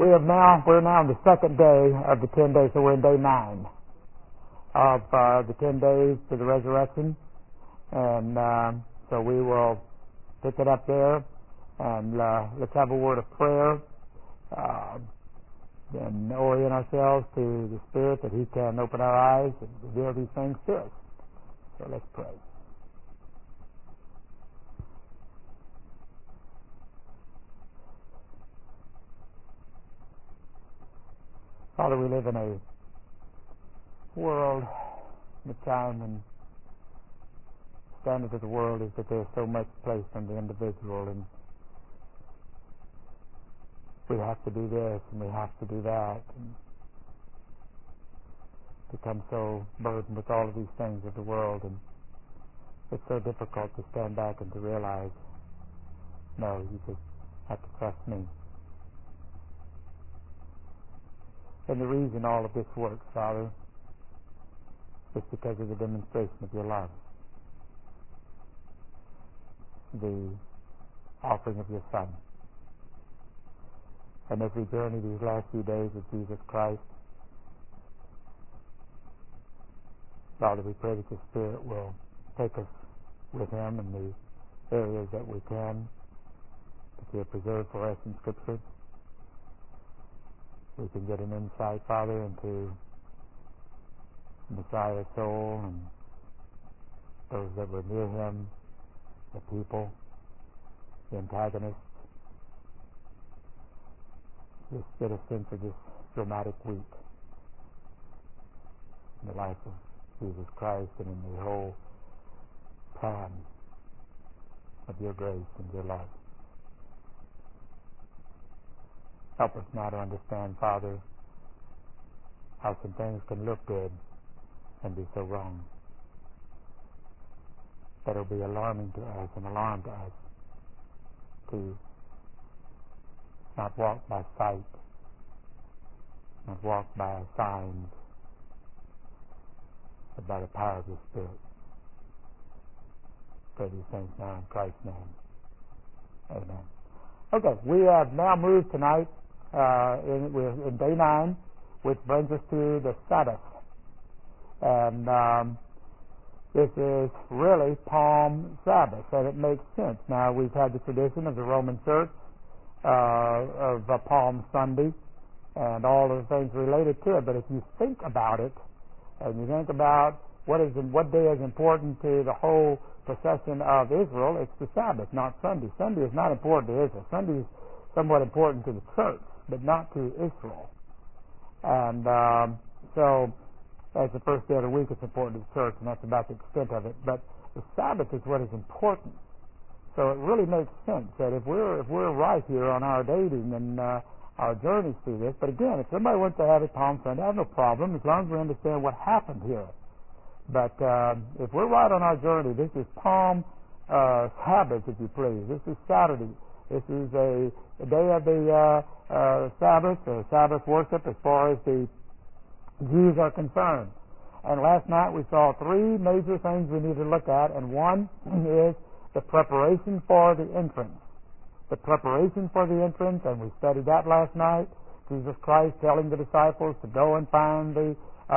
we're now on the second day of the 10 days, so we're in day 9 of the 10 days to the resurrection. And so we will pick it up there, and let's have a word of prayer and orient ourselves to the Spirit that He can open our eyes and reveal these things to us. So let's pray. Father, we live in a world, in a time when the standard of the world is that there's so much placed on the individual, and we have to do this and we have to do that, and become so burdened with all of these things of the world, and it's so difficult to stand back and to realize, no, you just have to trust me. And the reason all of this works, Father, is because of the demonstration of your love, the offering of your Son. And as we journey these last few days with Jesus Christ, Father, we pray that your Spirit will take us with Him in the areas that we can, that you have preserved for us in Scripture. We can get an insight, Father, into Messiah's soul and those that were near Him, the people, the antagonists. Just get a sense of this dramatic week in the life of Jesus Christ and in the whole plan of your grace and your love. Help us now to understand, Father, how some things can look good and be so wrong. That it will be alarming to us, an alarm to us, to not walk by sight, not walk by signs, but by the power of your Spirit. Pray these things now in Christ's name. Amen. Okay, we have now moved tonight. We're in day 9, which brings us to the Sabbath. And this is really Palm Sabbath, and it makes sense. Now, we've had the tradition of the Roman Church of Palm Sunday and all of the things related to it, but if you think about it, and you think about what day is important to the whole procession of Israel, it's the Sabbath, not Sunday. Sunday is not important to Israel. Sunday is somewhat important to the church, but not to Israel. And so, as the first day of the week, it's important to the church, and that's about the extent of it. But the Sabbath is what is important. So it really makes sense that if we're right here on our dating and our journeys through this, but again, if somebody wants to have it Palm Sunday, I have no problem as long as we understand what happened here. But if we're right on our journey, this is Palm Sabbath, if you please. This is Saturday. This is a day of the Sabbath, or Sabbath worship as far as the Jews are concerned. And last night we saw 3 major things we need to look at, and one is the preparation for the entrance. The preparation for the entrance, and we studied that last night. Jesus Christ telling the disciples to go and find the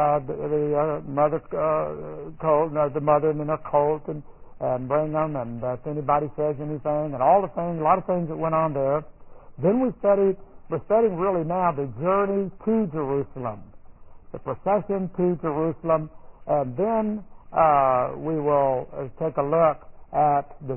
mother colt, the mother and her colt, and bring them, and if anybody says anything, and all the things, a lot of things that went on there. Then we're studying really now the journey to Jerusalem, the procession to Jerusalem, and then we will take a look at the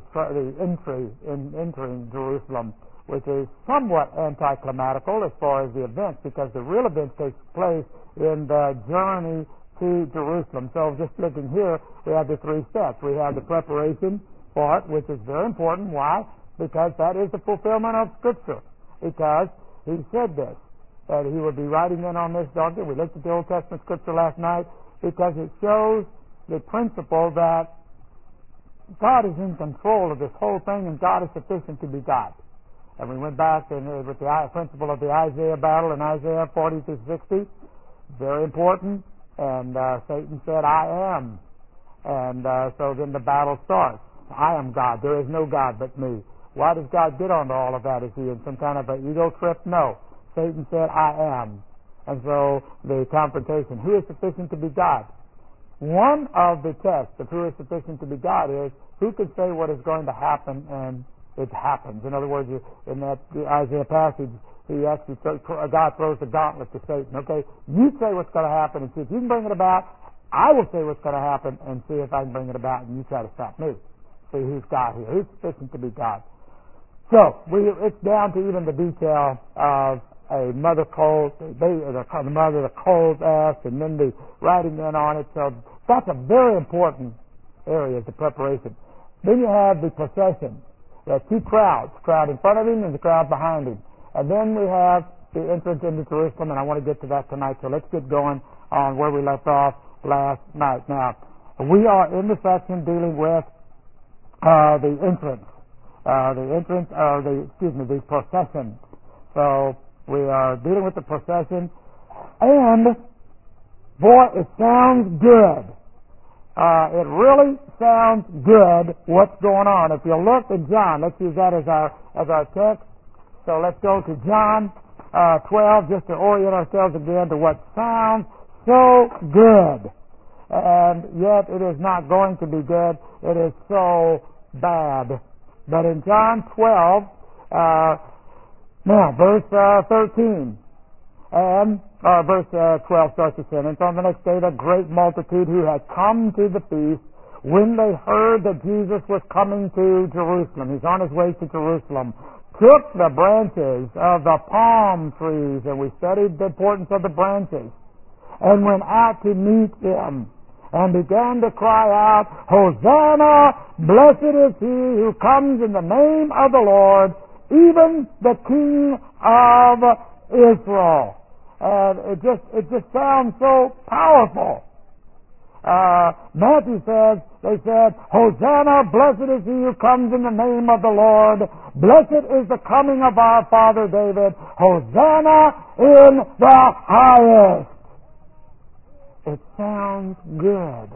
entering Jerusalem, which is somewhat anticlimactical as far as the events, because the real events take place in the journey to Jerusalem. So just looking here, we have the 3 steps. We have the preparation part, which is very important. Why? Because that is the fulfillment of Scripture. Because He said this, that He would be riding in on this donkey. We looked at the Old Testament Scripture last night, because it shows the principle that God is in control of this whole thing, and God is sufficient to be God. And we went back with the principle of the Isaiah battle in Isaiah 40 through 60. Very important. And Satan said, I am. And so then the battle starts. I am God. There is no God but me. Why does God get onto all of that? Is He in some kind of an ego trip? No. Satan said, I am. And so the confrontation, who is sufficient to be God? One of the tests of who is sufficient to be God is who can say what is going to happen and it happens. In other words, in that Isaiah passage, he actually God throws the gauntlet to Satan. Okay, you say what's going to happen and see if you can bring it about. I will say what's going to happen and see if I can bring it about, and you try to stop me. See who's God here. Who's sufficient to be God? So it's down to even the detail of a mother colt, the mother, the colt ass, and then the riding in on it. So that's a very important area of the preparation. Then you have the procession. There are two crowds, the crowd in front of him and the crowd behind him. And then we have the entrance into Jerusalem, and I want to get to that tonight. So let's get going on where we left off last night. Now, we are in the section dealing with the entrance. The procession. So we are dealing with the procession, and boy, it sounds good. It really sounds good what's going on. If you look at John, let's use that as our text. So let's go to John 12 just to orient ourselves again to what sounds so good. And yet it is not going to be good. It is so bad. But in John 12, verse 13, and verse 12 starts the sentence. On the next day, the great multitude who had come to the feast, when they heard that Jesus was coming to Jerusalem, he's on his way to Jerusalem, took the branches of the palm trees, and we studied the importance of the branches, and went out to meet him, and began to cry out, Hosanna, blessed is he who comes in the name of the Lord, even the King of Israel. And it just sounds so powerful. Matthew says, they said, Hosanna, blessed is he who comes in the name of the Lord. Blessed is the coming of our father David. Hosanna in the highest. It sounds good.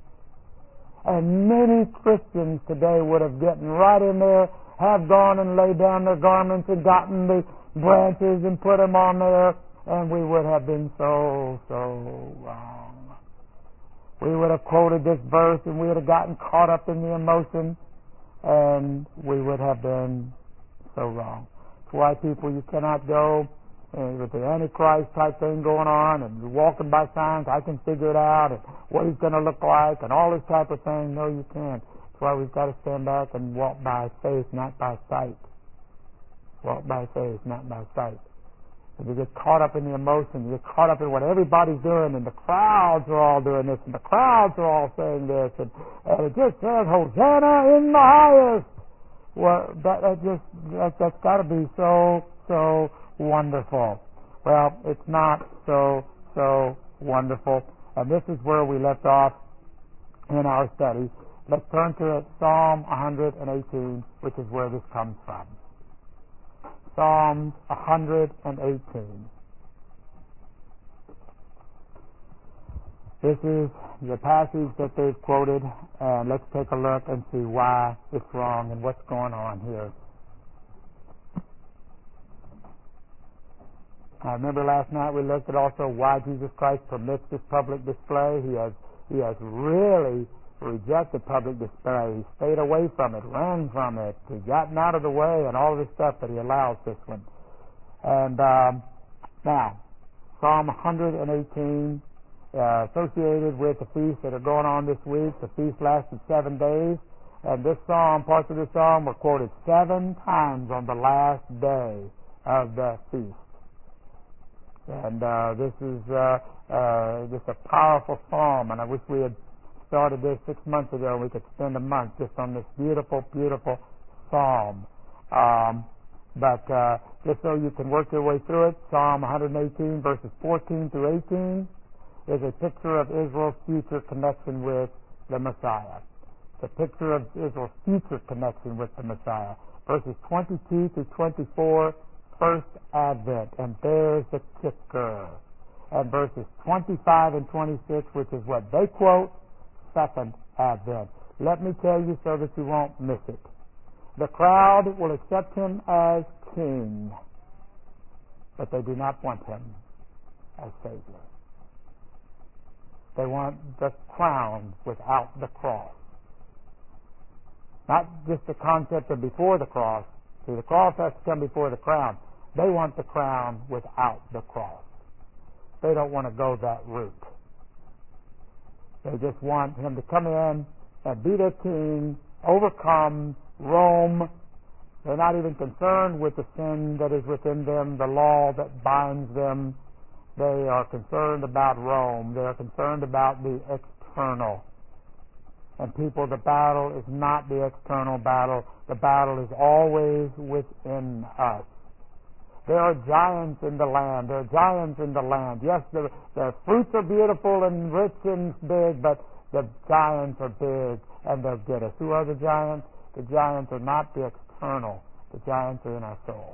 And many Christians today would have gotten right in there, have gone and laid down their garments and gotten the branches and put them on there, and we would have been so wrong. We would have quoted this verse and we would have gotten caught up in the emotion, and we would have been so wrong. That's why people, you cannot go with the Antichrist type thing going on, and you're walking by signs, I can figure it out, and what he's going to look like, and all this type of thing. No, you can't. That's why we've got to stand back and walk by faith, not by sight. Walk by faith, not by sight. If you get caught up in the emotion, you get caught up in what everybody's doing, and the crowds are all doing this, and the crowds are all saying this, and it just says, Hosanna in the highest. Well, that's got to be so wonderful. Well, it's not so wonderful. And this is where we left off in our study. Let's turn to Psalm 118, which is where this comes from. Psalm 118. This is the passage that they've quoted, and let's take a look and see why it's wrong and what's going on here. I remember last night we looked at also why Jesus Christ permits this public display. He has really rejected public display. He stayed away from it, ran from it, he gotten out of the way, and all this stuff, but he allows this one. And now, Psalm 118, associated with the feasts that are going on this week. The feast lasted 7 days, and this psalm, parts of this psalm were quoted 7 times on the last day of the feast. And this is just a powerful psalm, and I wish we had started this 6 months ago. We could spend a month just on this beautiful, beautiful psalm. But just so you can work your way through it, Psalm 118, verses 14 through 18, is a picture of Israel's future connection with the Messiah. It's a picture of Israel's future connection with the Messiah. Verses 22 to 24, first advent, and there's the kicker. And verses 25 and 26, which is what they quote, second advent. Let me tell you so that you won't miss it. The crowd will accept him as king. but they do not want him as Savior. They want the crown without the cross. Not just the concept of before the cross. See, the cross has to come before the crown. They want the crown without the cross. They don't want to go that route. They just want him to come in and be their king, overcome Rome. They're not even concerned with the sin that is within them, the law that binds them. They are concerned about Rome. They are concerned about the external. And people, the battle is not the external battle. The battle is always within us. There are giants in the land. There are giants in the land. Yes, the fruits are beautiful and rich and big, but the giants are big and they'll get us. Who are the giants? The giants are not the external. The giants are in our soul.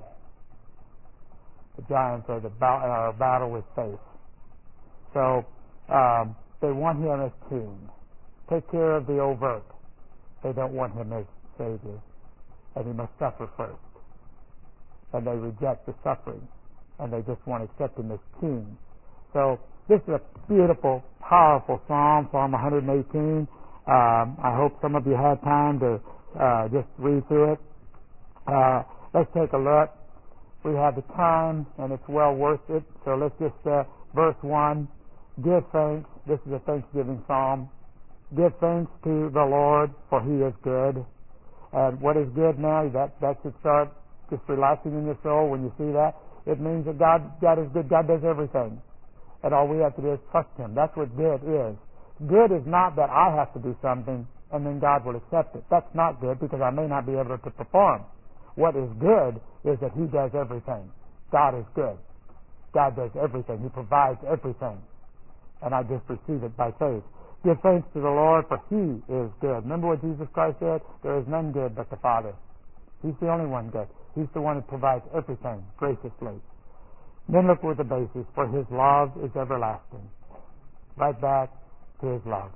The giants are our battle with faith. So they want him as king. Take care of the overt. They don't want him as Savior. And he must suffer first. And they reject the suffering. And they just want to accept him as king. So this is a beautiful, powerful psalm, Psalm 118. I hope some of you had time to just read through it. Let's take a look. We have the time, and it's well worth it. So let's just, verse 1, give thanks. This is a Thanksgiving psalm. Give thanks to the Lord, for he is good. And what is good now? That should start just relaxing in your soul when you see that. It means that God is good. God does everything. And all we have to do is trust him. That's what good is. Good is not that I have to do something and then God will accept it. That's not good because I may not be able to perform. What is good is that he does everything. God is good. God does everything. He provides everything. And I just receive it by faith. Give thanks to the Lord, for he is good. Remember what Jesus Christ said? There is none good but the Father. He's the only one good. He's the one who provides everything graciously. Then look with the basis, for his love is everlasting. Right back to his love.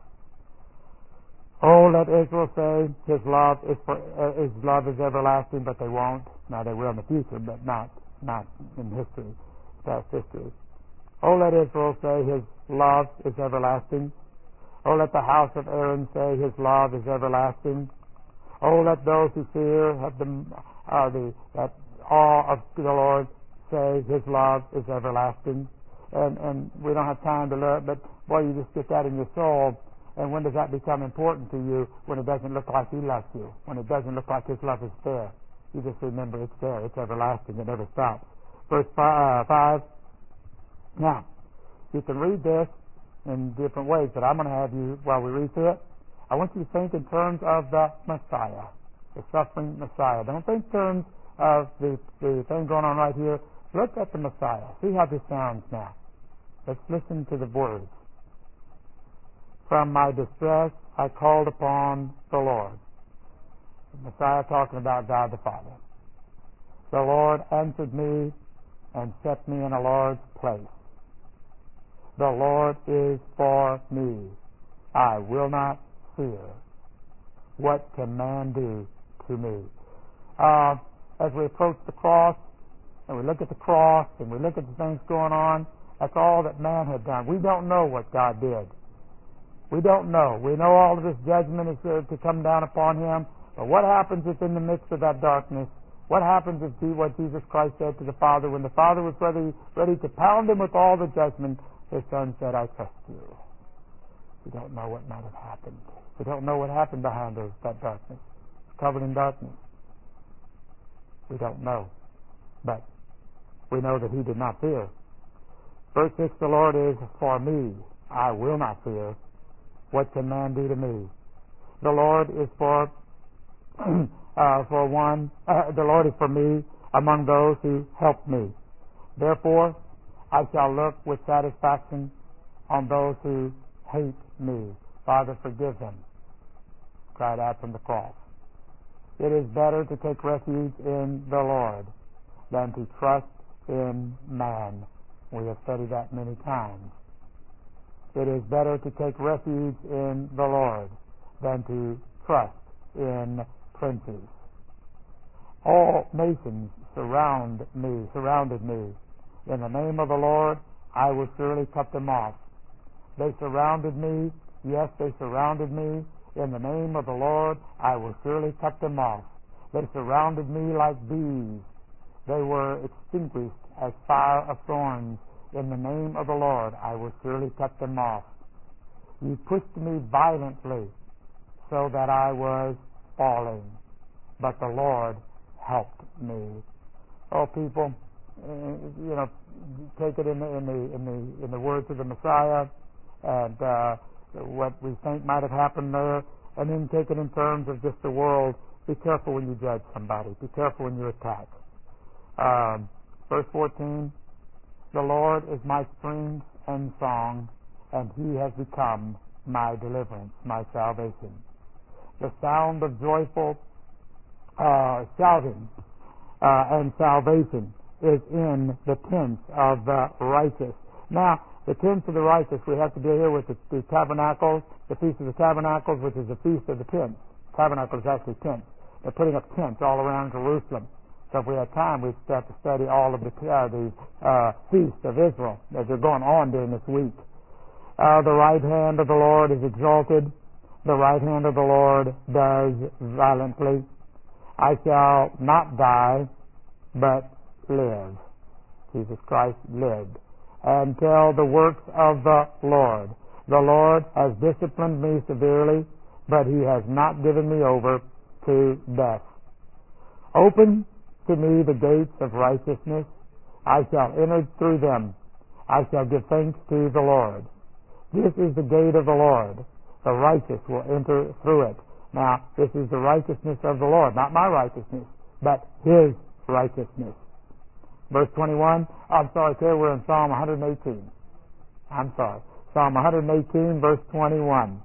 Oh, let Israel say his love is everlasting, but they won't. Now they will in the future, but not in history, past history. Oh, let Israel say his love is everlasting. Oh, let the house of Aaron say his love is everlasting. Oh, let those who fear that awe of the Lord say his love is everlasting. And we don't have time to learn, but boy, you just get that in your soul. And when does that become important to you? When it doesn't look like he loves you. When it doesn't look like his love is there. You just remember it's there. It's everlasting. It never stops. Verse 5. Now, you can read this in different ways, but I'm going to have you, while we read through it, I want you to think in terms of the Messiah, the suffering Messiah. Don't think in terms of the thing going on right here. Look at the Messiah. See how this sounds now. Let's listen to the words. From my distress, I called upon the Lord. The Messiah talking about God the Father. The Lord answered me and set me in a large place. The Lord is for me. I will not fear. What can man do to me? As we approach the cross, and we look at the cross, and we look at the things going on, that's all that man had done. We don't know what God did. We don't know. We know all of this judgment is to come down upon him. But what happens if in the midst of that darkness, what happens if what Jesus Christ said to the Father when the Father was ready to pound him with all the judgment, his Son said, I trust you. We don't know what might have happened. We don't know what happened behind that darkness. Covered in darkness. We don't know. But we know that he did not fear. Verse 6, the Lord is for me. I will not fear. What can man do to me? The Lord is the Lord is for me among those who help me. Therefore, I shall look with satisfaction on those who hate me. Father, forgive them. Cried out from the cross. It is better to take refuge in the Lord than to trust in man. We have studied that many times. It is better to take refuge in the Lord than to trust in princes. All nations surrounded me. In the name of the Lord, I will surely cut them off. They surrounded me. Yes, they surrounded me. In the name of the Lord, I will surely cut them off. They surrounded me like bees. They were extinguished as fire of thorns. In the name of the Lord, I will surely cut them off. You pushed me violently so that I was falling, but the Lord helped me. Oh, people, take it in the words of the Messiah and what we think might have happened there, and then take it in terms of just the world. Be careful when you judge somebody. Be careful when you attack. Verse 14, the Lord is my strength and song, and He has become my deliverance, my salvation. The sound of joyful shouting and salvation is in the tents of the righteous. Now, the tents of the righteous, we have to deal here with the tabernacles, the Feast of the Tabernacles, which is the Feast of the Tents. Tabernacle is actually tents. They're putting up tents all around Jerusalem. So if we had time, we'd start to study all of the feasts of Israel as they're going on during this week. The right hand of the Lord is exalted. The right hand of the Lord does violently. I shall not die, but live. Jesus Christ lived. And tell the works of the Lord. The Lord has disciplined me severely, but He has not given me over to death. Open to me the gates of righteousness. I shall enter through them. I shall give thanks to the Lord. This is the gate of the Lord. The righteous will enter through it. Now, this is the righteousness of the Lord, not my righteousness, but His righteousness. Verse 21, we're in Psalm 118. Psalm 118, verse 21.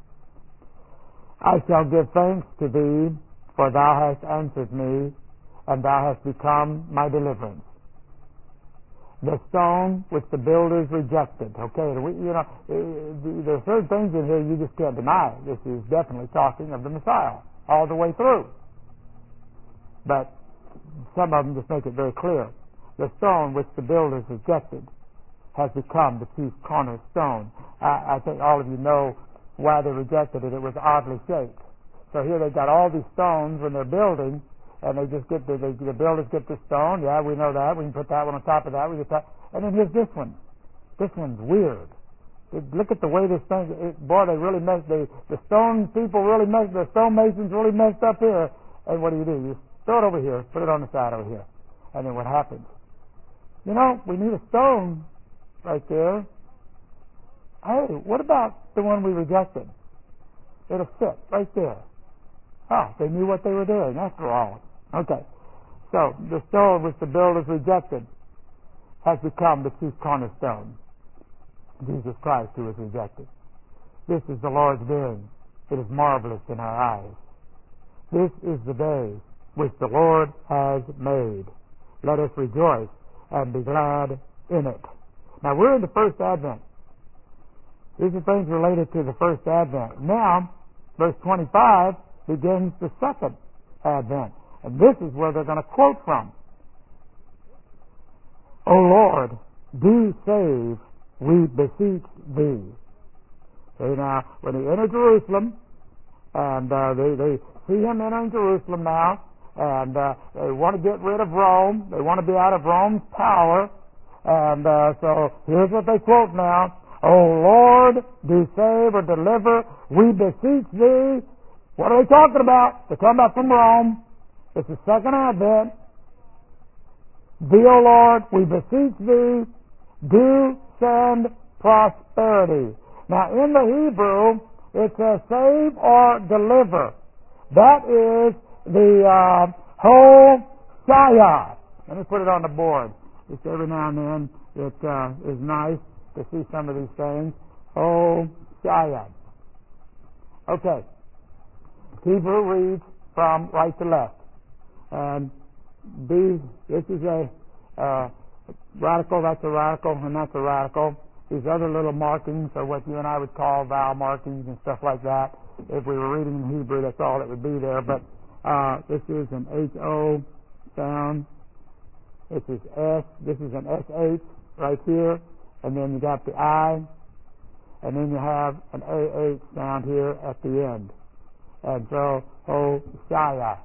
I shall give thanks to Thee, for Thou hast answered me, and Thou hast become my deliverance. The stone which the builders rejected. Okay, there are certain things in here you just can't deny. This is definitely talking of the Messiah all the way through. But some of them just make it very clear. The stone which the builders rejected has become the chief cornerstone. I think all of you know why they rejected it. It was oddly shaped. So here they've got all these stones when they're building, and they just get the builders get the stone. Yeah, we know that. We can put that one on top of that. We get that. And then here's this one. This one's weird. Look at the way this thing. They really messed. The stone people really messed. The stonemasons really messed up here. And what do? You throw it over here. Put it on the side over here. And then what happens? We need a stone right there. Hey, what about the one we rejected? It'll fit right there. Oh, they knew what they were doing after all. Okay. So, the stone which the builders rejected has become the chief cornerstone. Jesus Christ, who was rejected. This is the Lord's doing. It is marvelous in our eyes. This is the day which the Lord has made. Let us rejoice and be glad in it. Now, we're in the first Advent. These are things related to the first Advent. Now, verse 25 begins the second Advent. And this is where they're going to quote from. O Lord, do save, we beseech Thee. See, now, when they enter Jerusalem, and they see Him entering Jerusalem now, and they want to get rid of Rome. They want to be out of Rome's power. And so here's what they quote now. O Lord, do save or deliver, we beseech Thee. What are they talking about? They're talking about from Rome. It's the second Advent. Thee, O Lord, we beseech Thee, do send prosperity. Now, in the Hebrew, it says save or deliver. That is the whole Shaya. Let me put it on the board. Just every now and then it is nice to see some of these things. Oh, Shaya. Okay. Hebrew reads from right to left. And this is a radical, that's a radical, and that's a radical. These other little markings are what you and I would call vowel markings and stuff like that. If we were reading in Hebrew, that's all that would be there. But this is an H-O sound. This is S. This is an S-H. right here, and then you got the I, and then you have an AH sound here at the end. And so, Hosea,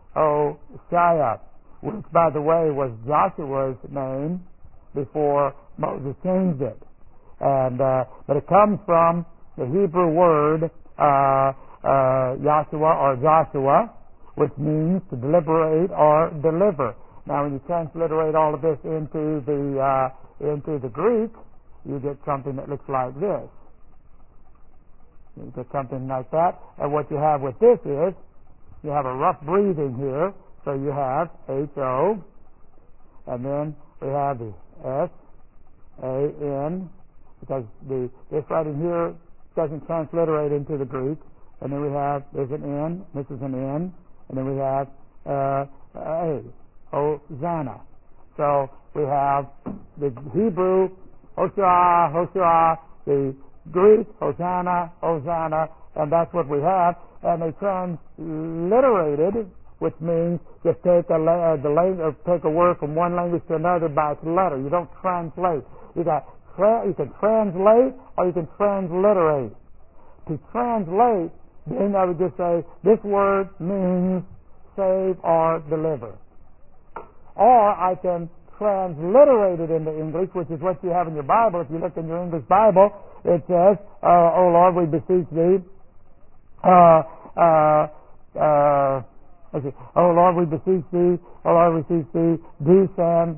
which, by the way, was Joshua's name before Moses changed it. And but it comes from the Hebrew word Joshua, which means to deliberate or deliver. Now, when you transliterate all of this into the Greek, you get something that looks like this. You get something like that. And what you have with this is you have a rough breathing here. So you have H-O, and then we have the S-A-N, because this right in here doesn't transliterate into the Greek. And then we have, there's an N, this is an N, and then we have A, Hosanna. So we have the Hebrew, Hosea, the Greek, Hosanna, and that's what we have. And they transliterated, which means just take a word from one language to another by its letter. You don't translate. You can translate or you can transliterate. To translate, then I would just say this word means save or deliver. Or I can transliterate it into English, which is what you have in your Bible. If you look in your English Bible, it says, "O Lord, we beseech thee." "O Lord, we beseech thee. O Lord, we beseech thee. Do send."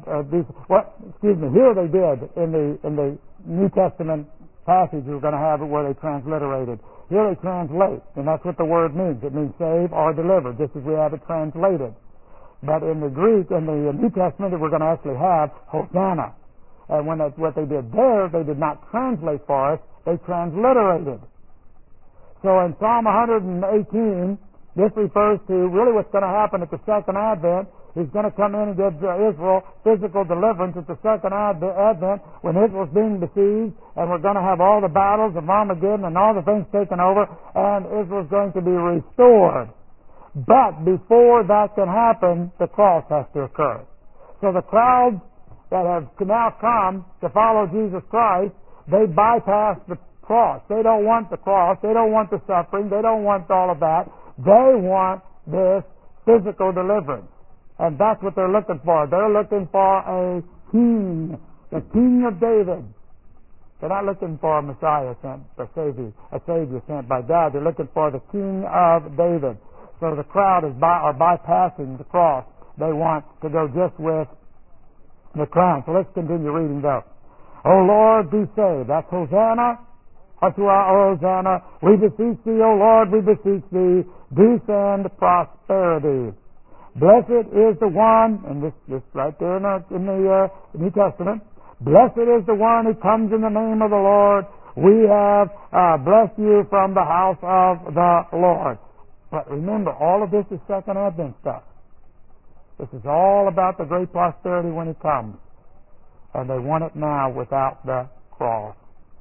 Here they did in the New Testament passage. We're going to have it where they transliterated. Here they translate, and that's what the word means. It means save or deliver, just as we have it translated. But in the Greek, in the New Testament, we're going to actually have Hosanna. And what they did there, they did not translate for us, they transliterated. So in Psalm 118, this refers to really what's going to happen at the second advent. He's going to come in and give Israel physical deliverance at the second advent when Israel's being besieged, and we're going to have all the battles of Armageddon and all the things taken over, and Israel's going to be restored. But before that can happen, the cross has to occur. So the crowds that have now come to follow Jesus Christ, they bypass the cross. They don't want the cross. They don't want the suffering. They don't want all of that. They want this physical deliverance. And that's what they're looking for. They're looking for a king, the king of David. They're not looking for a Messiah sent, a Savior sent by God. They're looking for the king of David. So the crowd are bypassing the cross. They want to go just with the crown. So let's continue reading though. "O Lord, be saved." That's Hosanna. Hosanna. "We beseech thee, O Lord, we beseech thee. Do send prosperity. Blessed is the one," and this right there in the New Testament. "Blessed is the one who comes in the name of the Lord. We have blessed you from the house of the Lord." But remember, all of this is Second Advent stuff. This is all about the great prosperity when it comes. And they want it now without the cross.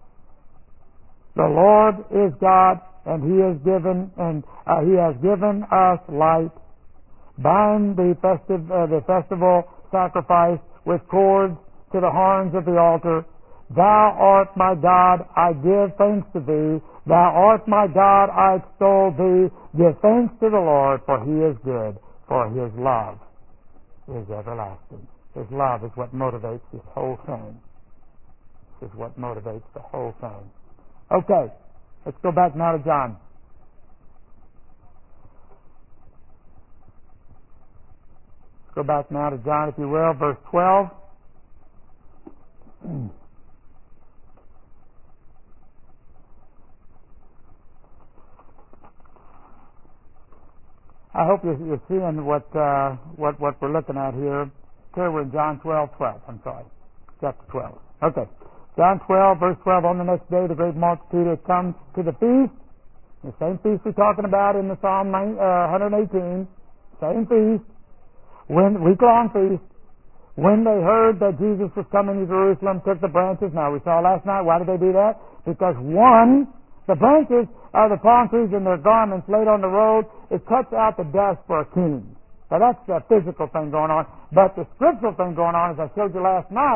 "The Lord is God, and He has given us light. Bind the festival sacrifice with cords to the horns of the altar. Thou art my God, I give thanks to thee. Thou art my God, I extol thee. Give thanks to the Lord, for He is good, for His love is everlasting." His love is what motivates this whole thing. This is what motivates the whole thing. Okay, let's go back now to John. Let's go back now to John, if you will, verse 12. I hope you're seeing what we're looking at here. Here we're in John 12:12. I'm sorry, chapter 12. Okay, John 12, verse 12. "On the next day, the great multitude had come to the feast." The same feast we're talking about in the Psalm 118. Same feast, week-long feast. "When they heard that Jesus was coming to Jerusalem, took the branches." Now we saw last night. Why did they do that? Because the branches of the palm trees in their garments laid on the road, it cuts out the dust for a king. Now that's the physical thing going on. But the scriptural thing going on, as I showed you last night,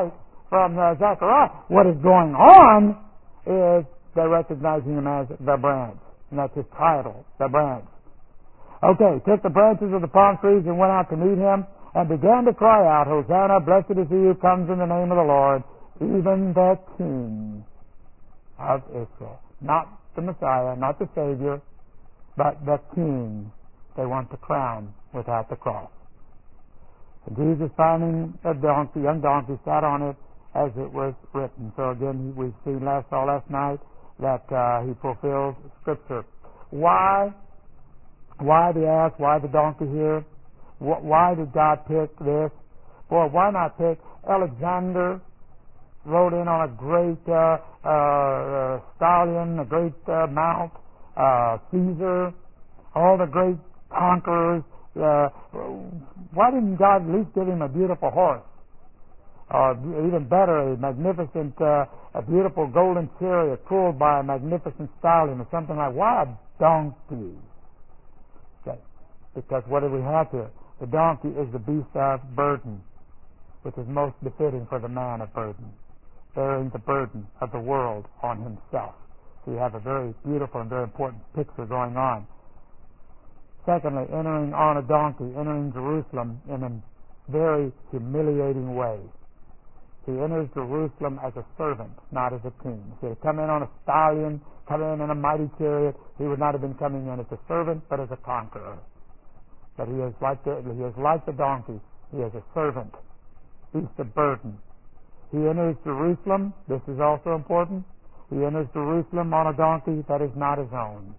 from Zechariah. What is going on is they're recognizing him as the branch. And that's his title, the branch. Okay, took the branches of the palm trees and went out to meet him and began to cry out, Hosanna, blessed is he who comes in the name of the Lord, even the King of Israel. Not the Messiah, not the Savior, but the King they want to crown without the cross. And Jesus, finding a donkey, young donkey, sat on it as it was written. So again, we've seen last night that he fulfills Scripture. Why the ass? Why the donkey here? Why did God pick this? Boy, why not pick Alexander? Rode in on a great stallion, a great mount. Caesar, all the great conquerors. Why didn't God at least give him a beautiful horse? Or even better, a magnificent, a beautiful golden chariot pulled by a magnificent stallion or something like. Why a donkey? Okay. Because what do we have here? The donkey is the beast of burden, which is most befitting for the man of burden, bearing the burden of the world on himself. So you have a very beautiful and very important picture going on. Secondly, entering on a donkey, entering Jerusalem in a very humiliating way. He enters Jerusalem as a servant, not as a king. If he had come in on a stallion, come in a mighty chariot, he would not have been coming in as a servant, but as a conqueror. But he is like the donkey. He is a servant. Beast of burden. He enters Jerusalem. This is also important. He enters Jerusalem on a donkey that is not his own.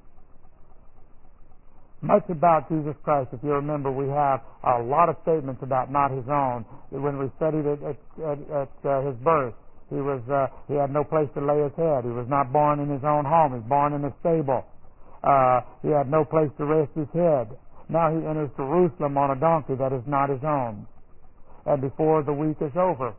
Much about Jesus Christ, if you remember, we have a lot of statements about not his own. When we studied it at his birth, he had no place to lay his head. He was not born in his own home. He was born in a stable. He had no place to rest his head. Now he enters Jerusalem on a donkey that is not his own. And before the week is over,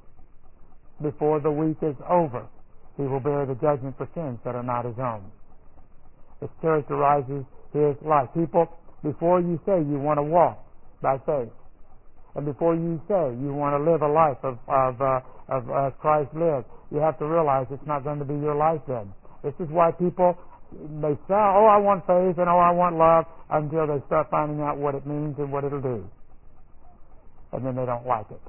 he will bear the judgment for sins that are not his own. It characterizes his life. People, before you say you want to walk by faith, and before you say you want to live a life of as Christ lived, you have to realize it's not going to be your life then. This is why people, they say, oh, I want faith and oh, I want love, until they start finding out what it means and what it'll do. And then they don't like it.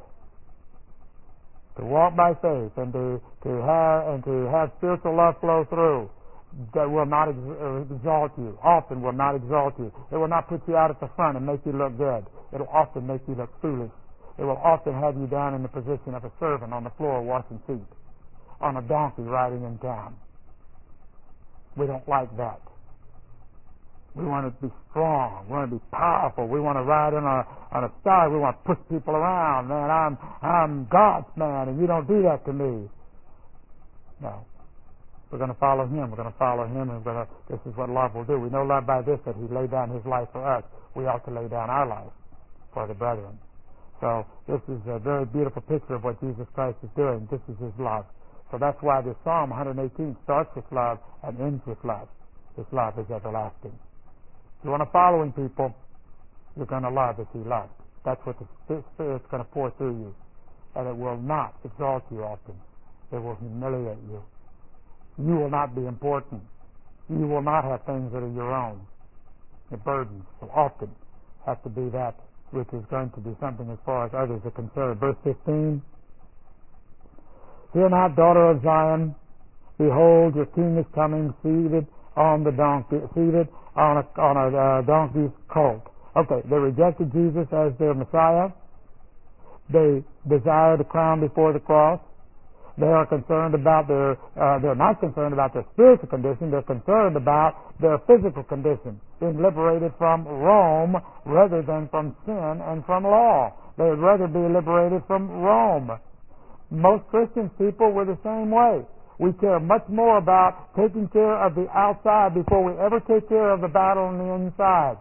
To walk by faith and to have spiritual love flow through, that will not exalt you. Often will not exalt you. It will not put you out at the front and make you look good. It will often make you look foolish. It will often have you down in the position of a servant on the floor washing feet, on a donkey riding in town. We don't like that. We want to be strong. We want to be powerful. We want to ride on a star. We want to push people around. Man, I'm God's man, and you don't do that to me. No. We're going to follow him. We're going to follow him, and this is what love will do. We know love by this, that he laid down his life for us. We ought to lay down our life for the brethren. So this is a very beautiful picture of what Jesus Christ is doing. This is his love. So that's why this Psalm 118 starts with love and ends with love. His love is everlasting. If you want to follow him, people, you're going to love as he loves. That's what the Spirit's going to pour through you. And it will not exalt you often. It will humiliate you. You will not be important. You will not have things that are your own. The burdens will often have to be that which is going to be something as far as others are concerned. Verse 15. Fear not, daughter of Zion. Behold, your king is coming, seated on the donkey, seated on a donkey's colt. Okay, they rejected Jesus as their Messiah. They desire the crown before the cross. They are concerned about they're not concerned about their spiritual condition. They're concerned about their physical condition, being liberated from Rome rather than from sin and from law. They would rather be liberated from Rome. Most Christian people were the same way. We care much more about taking care of the outside before we ever take care of the battle on the inside.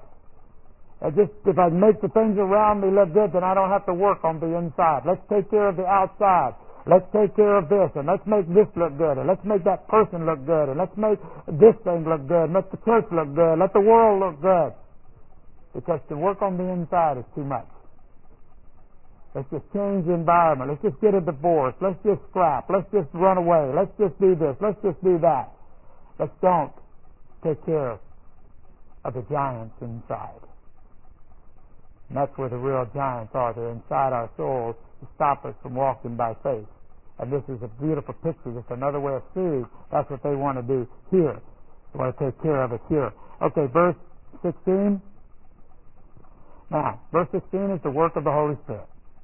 If I make the things around me look good, then I don't have to work on the inside. Let's take care of the outside. Let's take care of this, and let's make this look good, and let's make that person look good, and let's make this thing look good, and let the church look good, let the world look good. Because to work on the inside is too much. Let's just change the environment. Let's just get a divorce. Let's just scrap. Let's just run away. Let's just do this. Let's just do that. Let's don't take care of the giants inside. And that's where the real giants are. They're inside our souls to stop us from walking by faith. And this is a beautiful picture. Just another way of seeing that's what they want to do here. They want to take care of it here. Okay, verse 16. Now, verse 16 is the work of the Holy Spirit.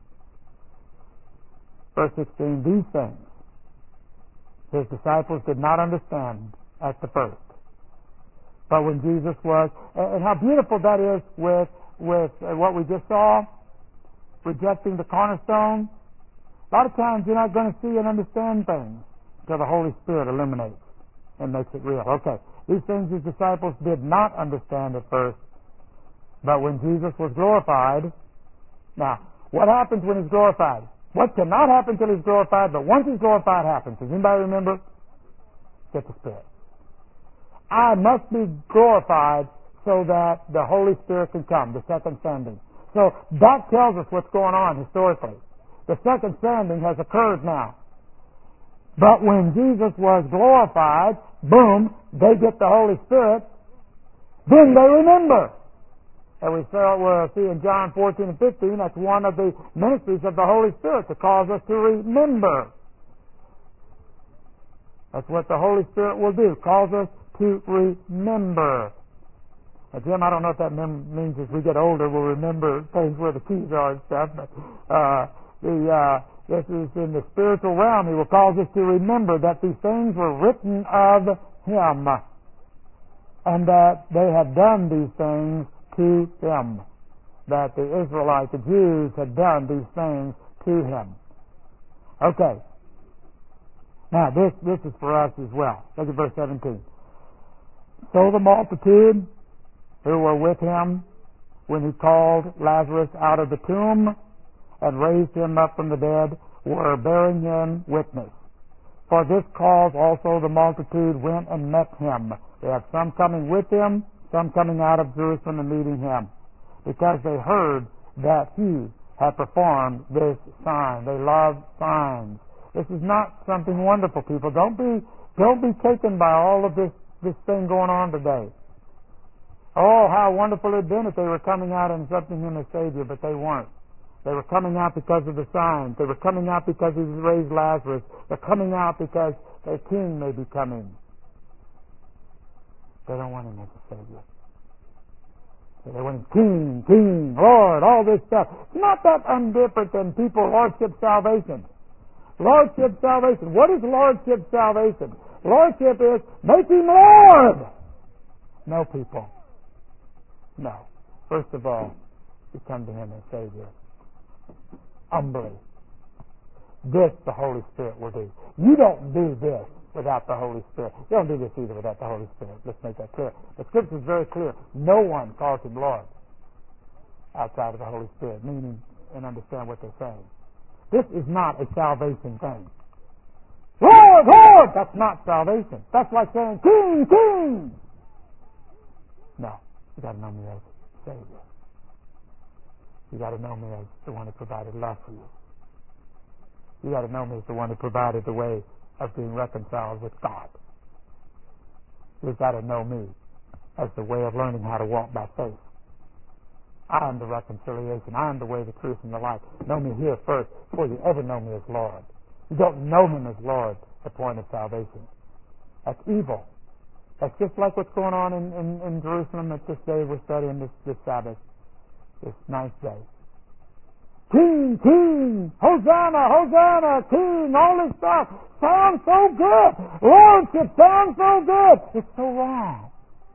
Verse 16, these things his disciples did not understand at the first. But when Jesus was, and how beautiful that is with what we just saw, rejecting the cornerstone. A lot of times you're not going to see and understand things until the Holy Spirit illuminates and makes it real. Okay, these things his disciples did not understand at first. But when Jesus was glorified, now, what happens when he's glorified? What cannot happen till he's glorified, but once he's glorified happens. Does anybody remember? Get the Spirit. I must be glorified so that the Holy Spirit can come, the second sending. So that tells us what's going on historically. The second sending has occurred now. But when Jesus was glorified, boom, they get the Holy Spirit, then they remember. And we'll see in John 14 and 15, that's one of the ministries of the Holy Spirit, to cause us to remember. That's what the Holy Spirit will do, cause us to remember. Now, Jim, I don't know if that means as we get older we'll remember things where the keys are and stuff, but this is in the spiritual realm. He will cause us to remember that these things were written of Him, and that they had done these things to Him, that the Israelites, the Jews, had done these things to Him. Okay. Now, this is for us as well. Look at verse 17. So the multitude who were with Him when He called Lazarus out of the tomb and raised him up from the dead were bearing Him witness. For this cause also the multitude went and met Him. They have some coming with Him, some coming out of Jerusalem and meeting Him, because they heard that He had performed this sign. They love signs. This is not something wonderful, people. Don't be taken by all of this thing going on today. Oh, how wonderful it would have been if they were coming out and accepting Him as Savior, but they weren't. They were coming out because of the signs. They were coming out because He raised Lazarus. They're coming out because their King may be coming. They don't want Him as a Savior. They want Him King, Lord, all this stuff. It's not that undifferent than people Lordship salvation. Lordship salvation. What is Lordship salvation? Lordship is make Him Lord. No, people. No. First of all, you come to Him as Savior. Humbly. This the Holy Spirit will do. You don't do this without the Holy Spirit. You don't do this either without the Holy Spirit. Let's make that clear. The Scripture is very clear. No one calls Him Lord outside of the Holy Spirit, meaning and understand what they're saying. This is not a salvation thing. Lord, Lord! That's not salvation. That's like saying, King, King! No. You got to know Me as Savior. You got to know Me as the one who provided love for you. You got to know Me as the one who provided the way of being reconciled with God. You've got to know Me as the way of learning how to walk by faith. I am the reconciliation. I am the way, the truth, and the life. Know Me here first before you ever know Me as Lord. You don't know Him as Lord at the point of salvation. That's evil. That's just like what's going on in Jerusalem at this day we're studying this Sabbath, this ninth day. King, King, Hosanna, Hosanna, King, all this stuff sounds so good. Lordship sounds so good. It's so wrong.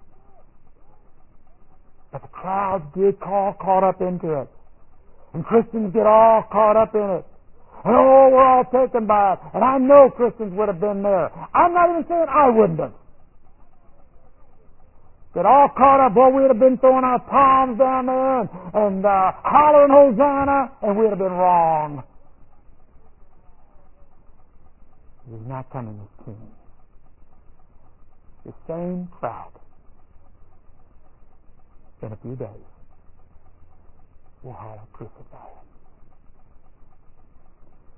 But the crowds get all caught up into it. And Christians get all caught up in it. And oh, we're all taken by it. And I know Christians would have been there. I'm not even saying I wouldn't have. Get all caught up. Well, we'd have been throwing our palms down there and hollering Hosanna, and we'd have been wrong. He's not coming as King. The same crowd in a few days will holler, crucify Him.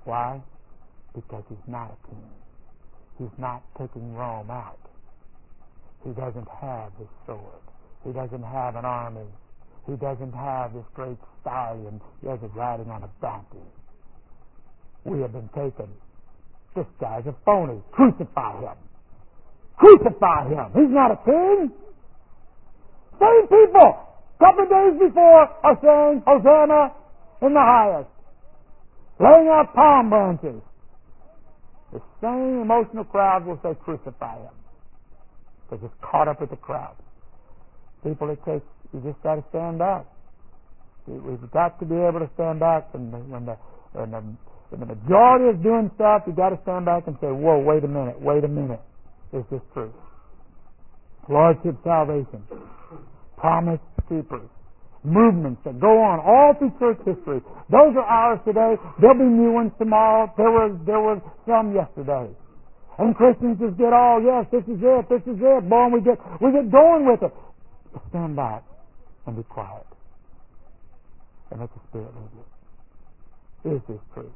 Why? Because he's not a king. He's not taking Rome out. He doesn't have his sword. He doesn't have an army. He doesn't have this great stallion. He has it riding on a donkey. We have been taken. This guy's a phony. Crucify him. Crucify him. He's not a king. Same people, a couple of days before, are saying, Hosanna in the highest. Laying out palm branches. The same emotional crowd will say, crucify him. Because it's caught up with the crowd. People, you just got to stand back. We've got to be able to stand back. When the majority is doing stuff, you've got to stand back and say, whoa, wait a minute. Is this true? Lordship salvation. Promise keepers. Movements that go on all through church history. Those are ours today. There'll be new ones tomorrow. There were some yesterday. And Christians just get all, yes, this is it. Boy, and we get going with it. Stand back and be quiet. And let the Spirit lead you. Is this true?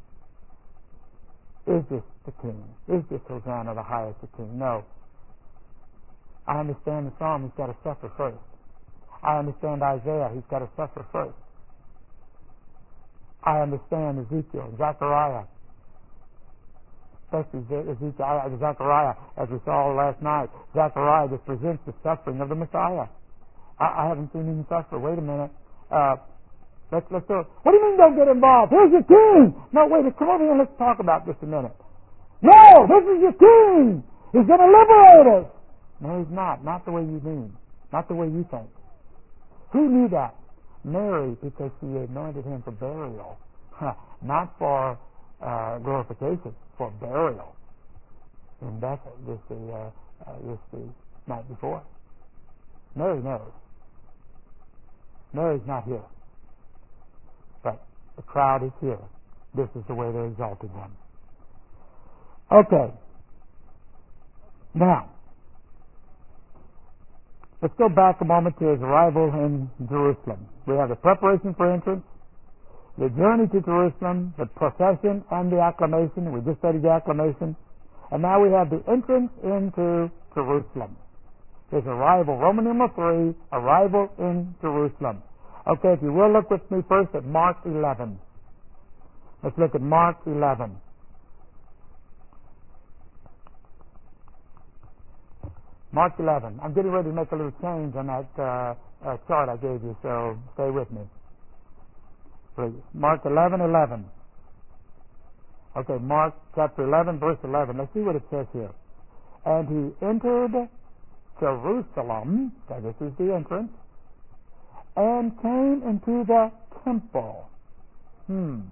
Is this the King? Is this Hosanna the highest the King? No. I understand the Psalm, he's got to suffer first. I understand Isaiah, he's got to suffer first. I understand Ezekiel, Zechariah. Especially Zechariah, as we saw last night. Zechariah just presents the suffering of the Messiah. I haven't seen him suffer. Wait a minute. Let's do it. What do you mean don't get involved? Here's your king. No, wait, come over here and let's talk about this a minute. No, this is your king. He's going to liberate us. No, he's not. Not the way you mean. Not the way you think. Who knew that? Mary, because she anointed him for burial. Not for glorification, for burial. And that's just the night before. Mary knows. Mary's not here. But the crowd is here. This is the way they're exalting him. Okay. Now, let's go back a moment to his arrival in Jerusalem. We have the preparation for entrance, the journey to Jerusalem, the procession, and the acclamation. We just studied the acclamation. And now we have the entrance into Jerusalem. His arrival, Roman numeral 3, arrival in Jerusalem. Okay, if you will, look with me first at Mark 11. Let's look at Mark 11. Mark 11. I'm getting ready to make a little change on that chart I gave you, so stay with me. Please. Mark 11:11. Okay, Mark chapter 11, verse 11. Let's see what it says here. And he entered Jerusalem, so this is the entrance, and came into the temple. And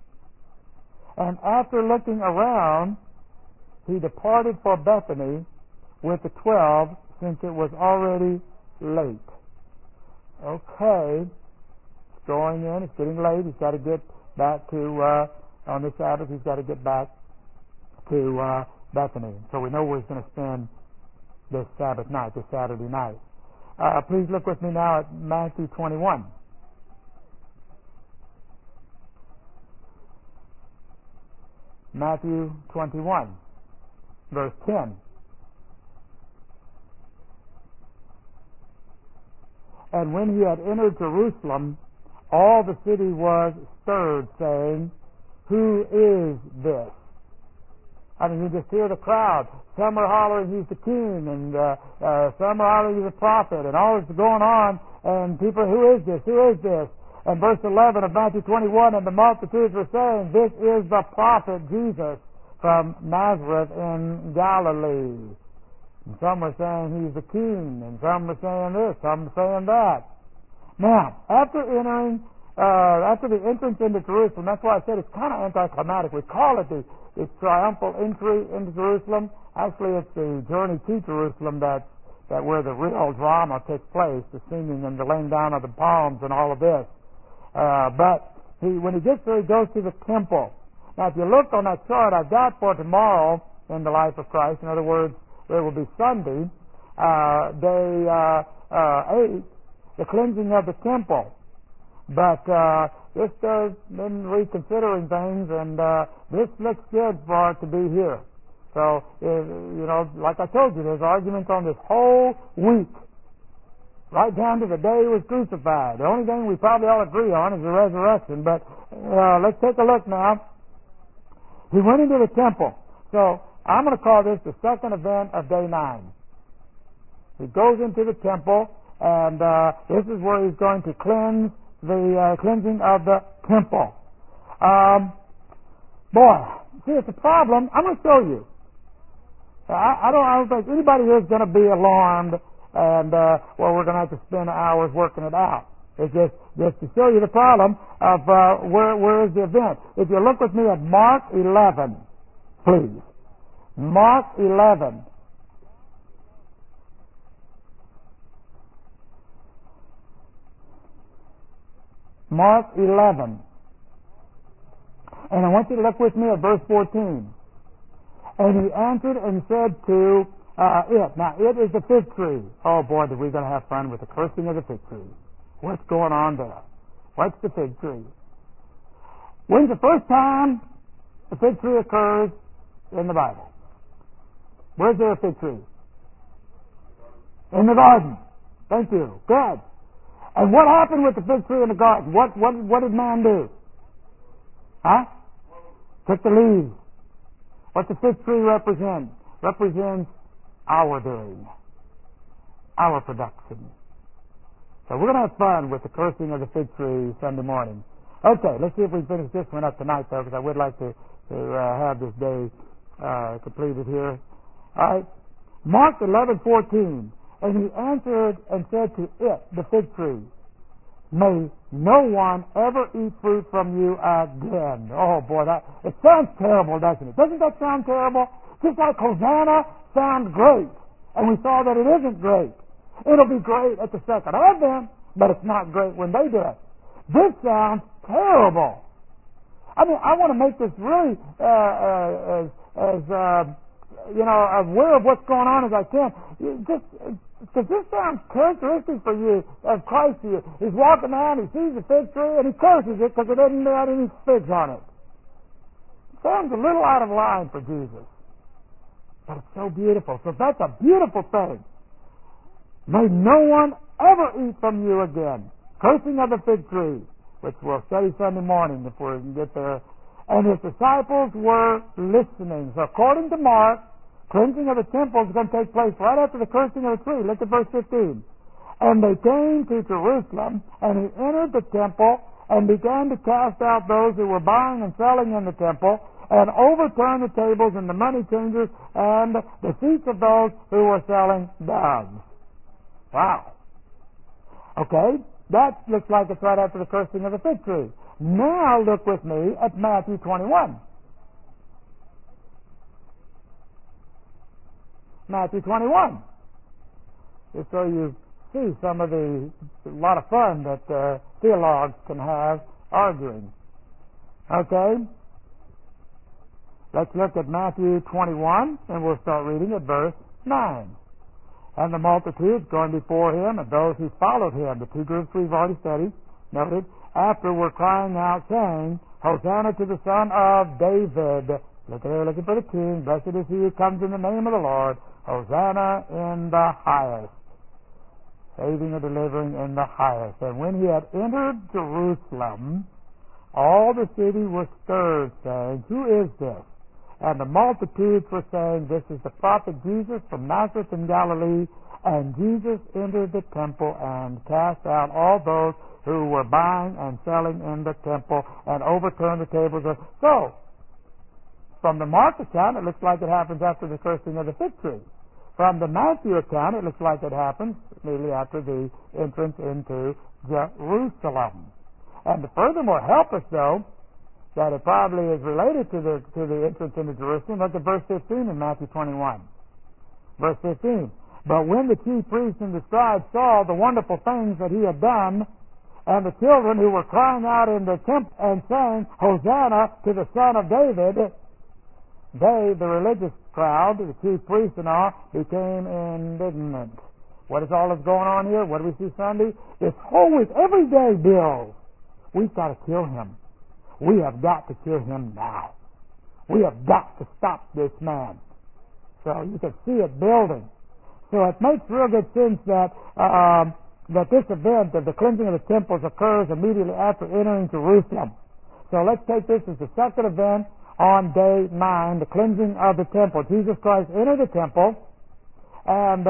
after looking around, he departed for Bethany with the 12, since it was already late. Okay, it's going in, it's getting late, he's got to get back to, on the Sabbath, he's got to get back to Bethany. So we know where he's going to spend this Sabbath night, this Saturday night. Please look with me now at Matthew 21. Matthew 21, verse 10. And when he had entered Jerusalem, all the city was stirred, saying, Who is this? I mean, you just hear the crowd. Some are hollering, he's the king, and some are hollering, he's a prophet, and all this is going on, and people, who is this? Who is this? And verse 11 of Matthew 21, and the multitudes were saying, This is the prophet Jesus from Nazareth in Galilee. And some were saying he's the king, and some were saying this, some were saying that. Now, after the entrance into Jerusalem, that's why I said it's kind of anticlimactic. We call it the triumphal entry into Jerusalem. Actually, it's the journey to Jerusalem that where the real drama takes place, the singing and the laying down of the palms and all of this. But when he gets there, he goes to the temple. Now, if you look on that chart I've got for tomorrow in the life of Christ, in other words, there will be Sunday, day 8, the cleansing of the temple. But been reconsidering things, and this looks good for it to be here. So, like I told you, there's arguments on this whole week, right down to the day he was crucified. The only thing we probably all agree on is the resurrection. But let's take a look now. He went into the temple. So I'm going to call this the second event of day 9. He goes into the temple, and this is where he's going to cleanse the cleansing of the temple. See, it's a problem. I'm going to show you. I don't think anybody here is going to be alarmed, and we're going to have to spend hours working it out. It's just to show you the problem of where is the event. If you look with me at Mark 11, please. Mark 11. Mark 11. And I want you to look with me at verse 14. And he answered and said to it. Now, it is the fig tree. Oh, boy, are we going to have fun with the cursing of the fig tree. What's going on there? What's the fig tree? When's the first time the fig tree occurs in the Bible? Where's there a fig tree? In the garden. Thank you. Good. And what happened with the fig tree in the garden? What did man do? Huh? Took the leaves. What the fig tree represents? Represents our doing, our production. So we're going to have fun with the cursing of the fig tree Sunday morning. Okay, let's see if we can finish this one up tonight, though, because I would like to have this day completed here. All right, Mark 11:14, and he answered and said to it, the fig tree, may no one ever eat fruit from you again. Oh, boy, it sounds terrible, doesn't it? Doesn't that sound terrible? Just like Hosanna sounds great, and we saw that it isn't great. It'll be great at the second advent, but it's not great when they do it. This sounds terrible. I mean, I want to make this really aware of what's going on as I can. Because this sounds characteristic for you of Christ here. He's walking around, he sees the fig tree, and he curses it because it doesn't have any figs on it. It sounds a little out of line for Jesus. But it's so beautiful. So that's a beautiful thing. May no one ever eat from you again. Cursing of the fig tree, which we'll study Sunday morning if we can get there. And his disciples were listening. So according to Mark, cleansing of the temple is going to take place right after the cursing of the tree. Look at verse 15. And they came to Jerusalem, and he entered the temple and began to cast out those who were buying and selling in the temple, and overturn the tables and the money changers and the seats of those who were selling doves. Wow. Okay, that looks like it's right after the cursing of the fig tree. Now look with me at Matthew 21. Matthew 21. Just so you see some of a lot of fun that theologues can have arguing. Okay? Let's look at Matthew 21, and we'll start reading at verse 9. And the multitudes going before him, and those who followed him, the two groups we've already studied, noted, after were crying out, saying, Hosanna to the Son of David. Look at her looking for the King. Blessed is he who comes in the name of the Lord. Hosanna in the highest. Saving and delivering in the highest. And when he had entered Jerusalem, all the city was stirred, saying, Who is this? And the multitudes were saying, This is the prophet Jesus from Nazareth in Galilee. And Jesus entered the temple and cast out all those who were buying and selling in the temple and overturned the tables of... So, from the Mark account, it looks like it happens after the cursing of the fig tree. From the Matthew account, it looks like it happens immediately after the entrance into Jerusalem. And to furthermore help us, though, that it probably is related to the entrance into Jerusalem, look at verse 15 in Matthew 21. Verse 15. But when the chief priests and the scribes saw the wonderful things that he had done, and the children who were crying out in the temple and saying, Hosanna to the Son of David, they, the religious crowd, the chief priests and all, became indignant. What is all that's going on here? What do we see Sunday? This whole week, every day, bills. we've got to kill him. We have got to kill him now. We have got to stop this man. So you can see it building. So it makes real good sense that this event of the cleansing of the temples occurs immediately after entering Jerusalem. So let's take this as the second event on day 9, the cleansing of the temple. Jesus Christ entered the temple, and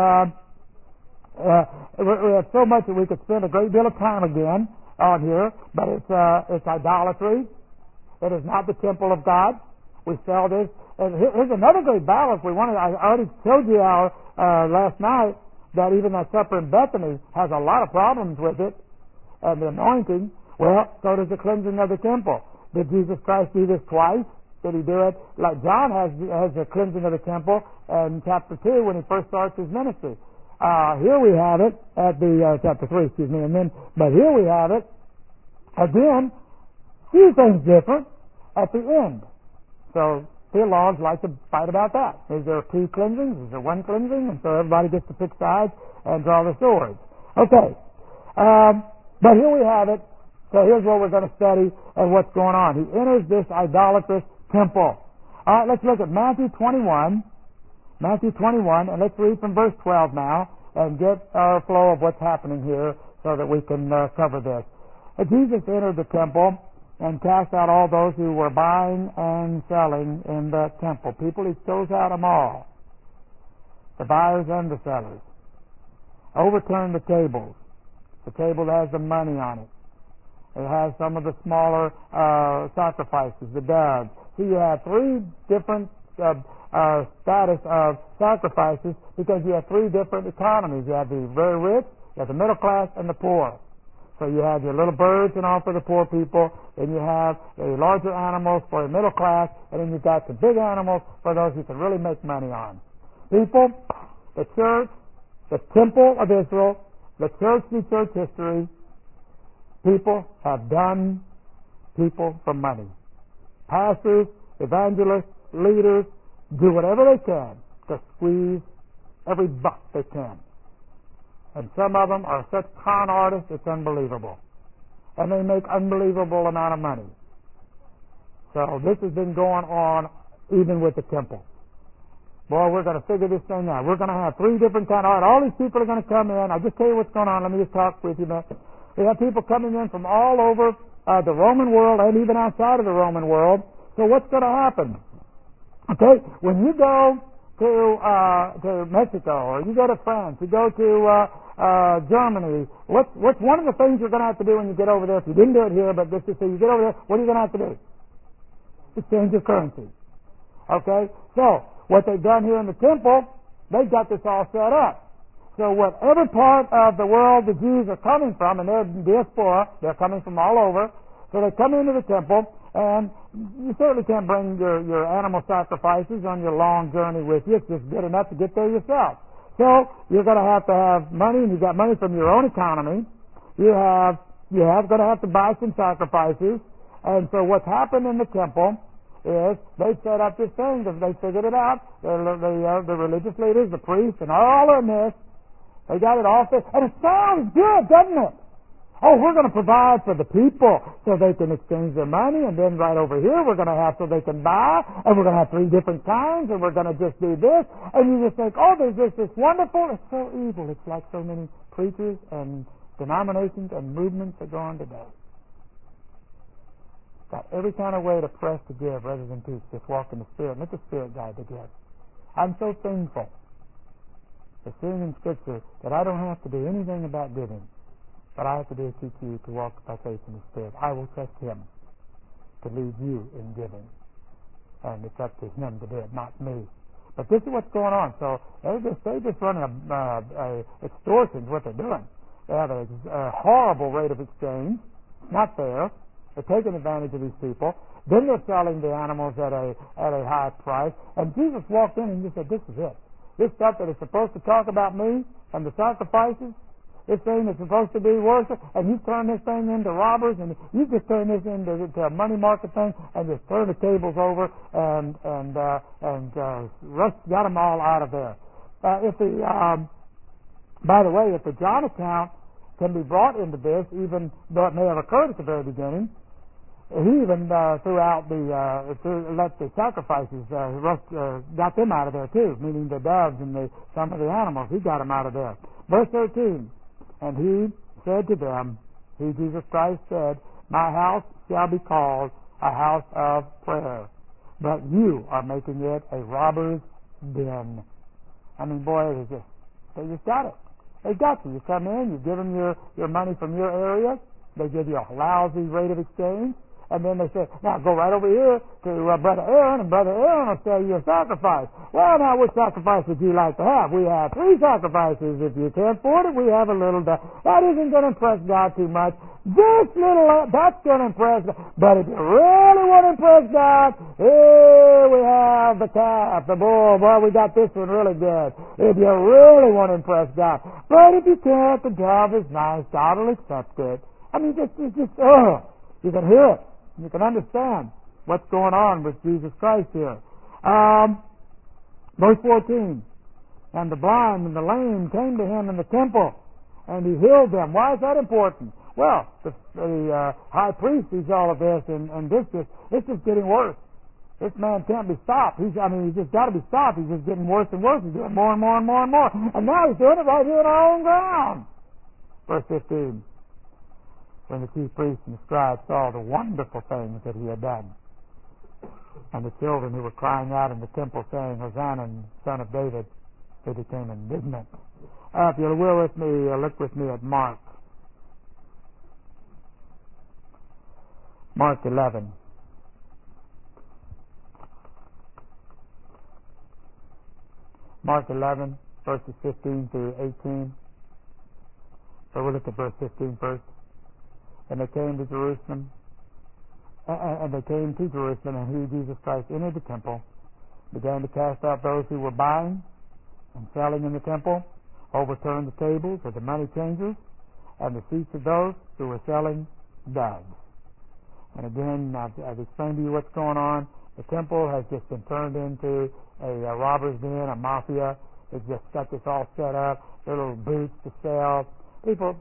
we have so much that we could spend a great deal of time again on here, but it's idolatry. It is not the temple of God. We sell this. And here's another great battle if we wanted. I already showed you last night that even that supper in Bethany has a lot of problems with it, and the anointing. Well, so does the cleansing of the temple. Did Jesus Christ do this twice? Did he do it like John has the cleansing of the temple in chapter 2 when he first starts his ministry? Here we have it at the chapter 3, excuse me, but here we have it again. Few things different at the end. So theologians like to fight about that. Is there two cleansings? Is there one cleansing? And so everybody gets to pick sides and draw the swords. Okay, but here we have it. So here's what we're going to study and what's going on. He enters this idolatrous temple. All right, let's look at Matthew 21. Matthew 21, and let's read from verse 12 now and get our flow of what's happening here so that we can cover this. Jesus entered the temple and cast out all those who were buying and selling in the temple. People, he chose out them all, the buyers and the sellers. Overturned the tables. The table that has the money on it. It has some of the smaller sacrifices, the doves. So you have three different status of sacrifices because you have three different economies. You have the very rich, you have the middle class, and the poor. So you have your little birds and all for the poor people, then you have the larger animals for the middle class, and then you've got the big animals for those who can really make money on. People, the church, the temple of Israel, the church through church history, people have done people for money. Pastors, evangelists, leaders do whatever they can to squeeze every buck they can. And some of them are such con artists, it's unbelievable. And they make unbelievable amount of money. So this has been going on even with the temple. Boy, we're going to figure this thing out. We're going to have three different kind of art. All these people are going to come in. I'll just tell you what's going on. Let me just talk with you a minute. We have people coming in from all over the Roman world and even outside of the Roman world. So what's going to happen? Okay, when you go to Mexico, or you go to France, you go to Germany, what's one of the things you're going to have to do when you get over there? If you didn't do it here, but just to say you get over there, what are you going to have to do? Exchange your currency. Okay, so what they've done here in the temple, they've got this all set up. So whatever part of the world the Jews are coming from, and they're diaspora, they're coming from all over, so they come into the temple, and you certainly can't bring your animal sacrifices on your long journey with you. It's just good enough to get there yourself. So you're going to have money, and you've got money from your own economy. You have going to have to buy some sacrifices. And so what's happened in the temple is they set up this thing because they figured it out. The religious leaders, the priests, and all in this, they got it all set. And it sounds good, doesn't it? Oh, we're going to provide for the people so they can exchange their money, and then right over here we're going to have so they can buy, and we're going to have three different kinds, and we're going to just do this. And you just think, oh, there's just this wonderful. It's so evil. It's like so many preachers and denominations and movements that go on today. Got every kind of way to press to give rather than teach. Just walk in the Spirit. Let the Spirit guide the give. I'm so thankful for seeing in Scripture that I don't have to do anything about giving. But I have to do is teach you to walk by faith in the Spirit. I will trust Him to lead you in giving. And it's up to Him to do it, not me. But this is what's going on. So they're just running extortion is what they're doing. They have a horrible rate of exchange. It's not fair. They're taking advantage of these people. Then they're selling the animals at a high price. And Jesus walked in and just said, this is it. This stuff that is supposed to talk about me and the sacrifices, this thing that's supposed to be worship, and you turn this thing into robbers, and you just turn this into a money market thing, and just turn the tables over, and got them all out of there. By the way, if the John account can be brought into this, even though it may have occurred at the very beginning. He even threw out let the sacrifices, got them out of there too, meaning the doves and some of the animals. He got them out of there. Verse 13, and he said to them, he, Jesus Christ, said, my house shall be called a house of prayer, but you are making it a robber's den. I mean, boy, they just got it. They got you. You come in, you give them your money from your area, they give you a lousy rate of exchange, and then they say, now go right over here to Brother Aaron, and Brother Aaron will sell you a sacrifice. Well, now, which sacrifice would you like to have? We have 3 sacrifices. If you can't afford it, we have a little. That isn't going to impress God too much. This little, that's going to impress God. But if you really want to impress God, here we have the calf, the bull. Boy, we got this one really good. If you really want to impress God. But if you can't, the dove is nice. God will accept it. I mean, you can hear it. You can understand what's going on with Jesus Christ here. Verse 14, and the blind and the lame came to him in the temple, and he healed them. Why is that important? Well, the high priest sees all of this, and it's just getting worse. This man can't be stopped. He's just got to be stopped. He's just getting worse and worse. He's doing more and more and more and more. And now he's doing it right here on our own ground. Verse 15. When the chief priests and the scribes saw the wonderful things that he had done, and the children who were crying out in the temple saying, Hosanna, Son of David, they became indignant. If you will with me, look with me at Mark. Mark 11. Mark 11, verses 15 through 18. So we'll look at verse 15 first. And they came to Jerusalem, and he, Jesus Christ, entered the temple, began to cast out those who were buying and selling in the temple, overturned the tables of the money changers, and the seats of those who were selling doves. And again, I've explained to you what's going on. The temple has just been turned into a robber's den, a mafia. It's just got this all set up, their little booths to sell. People,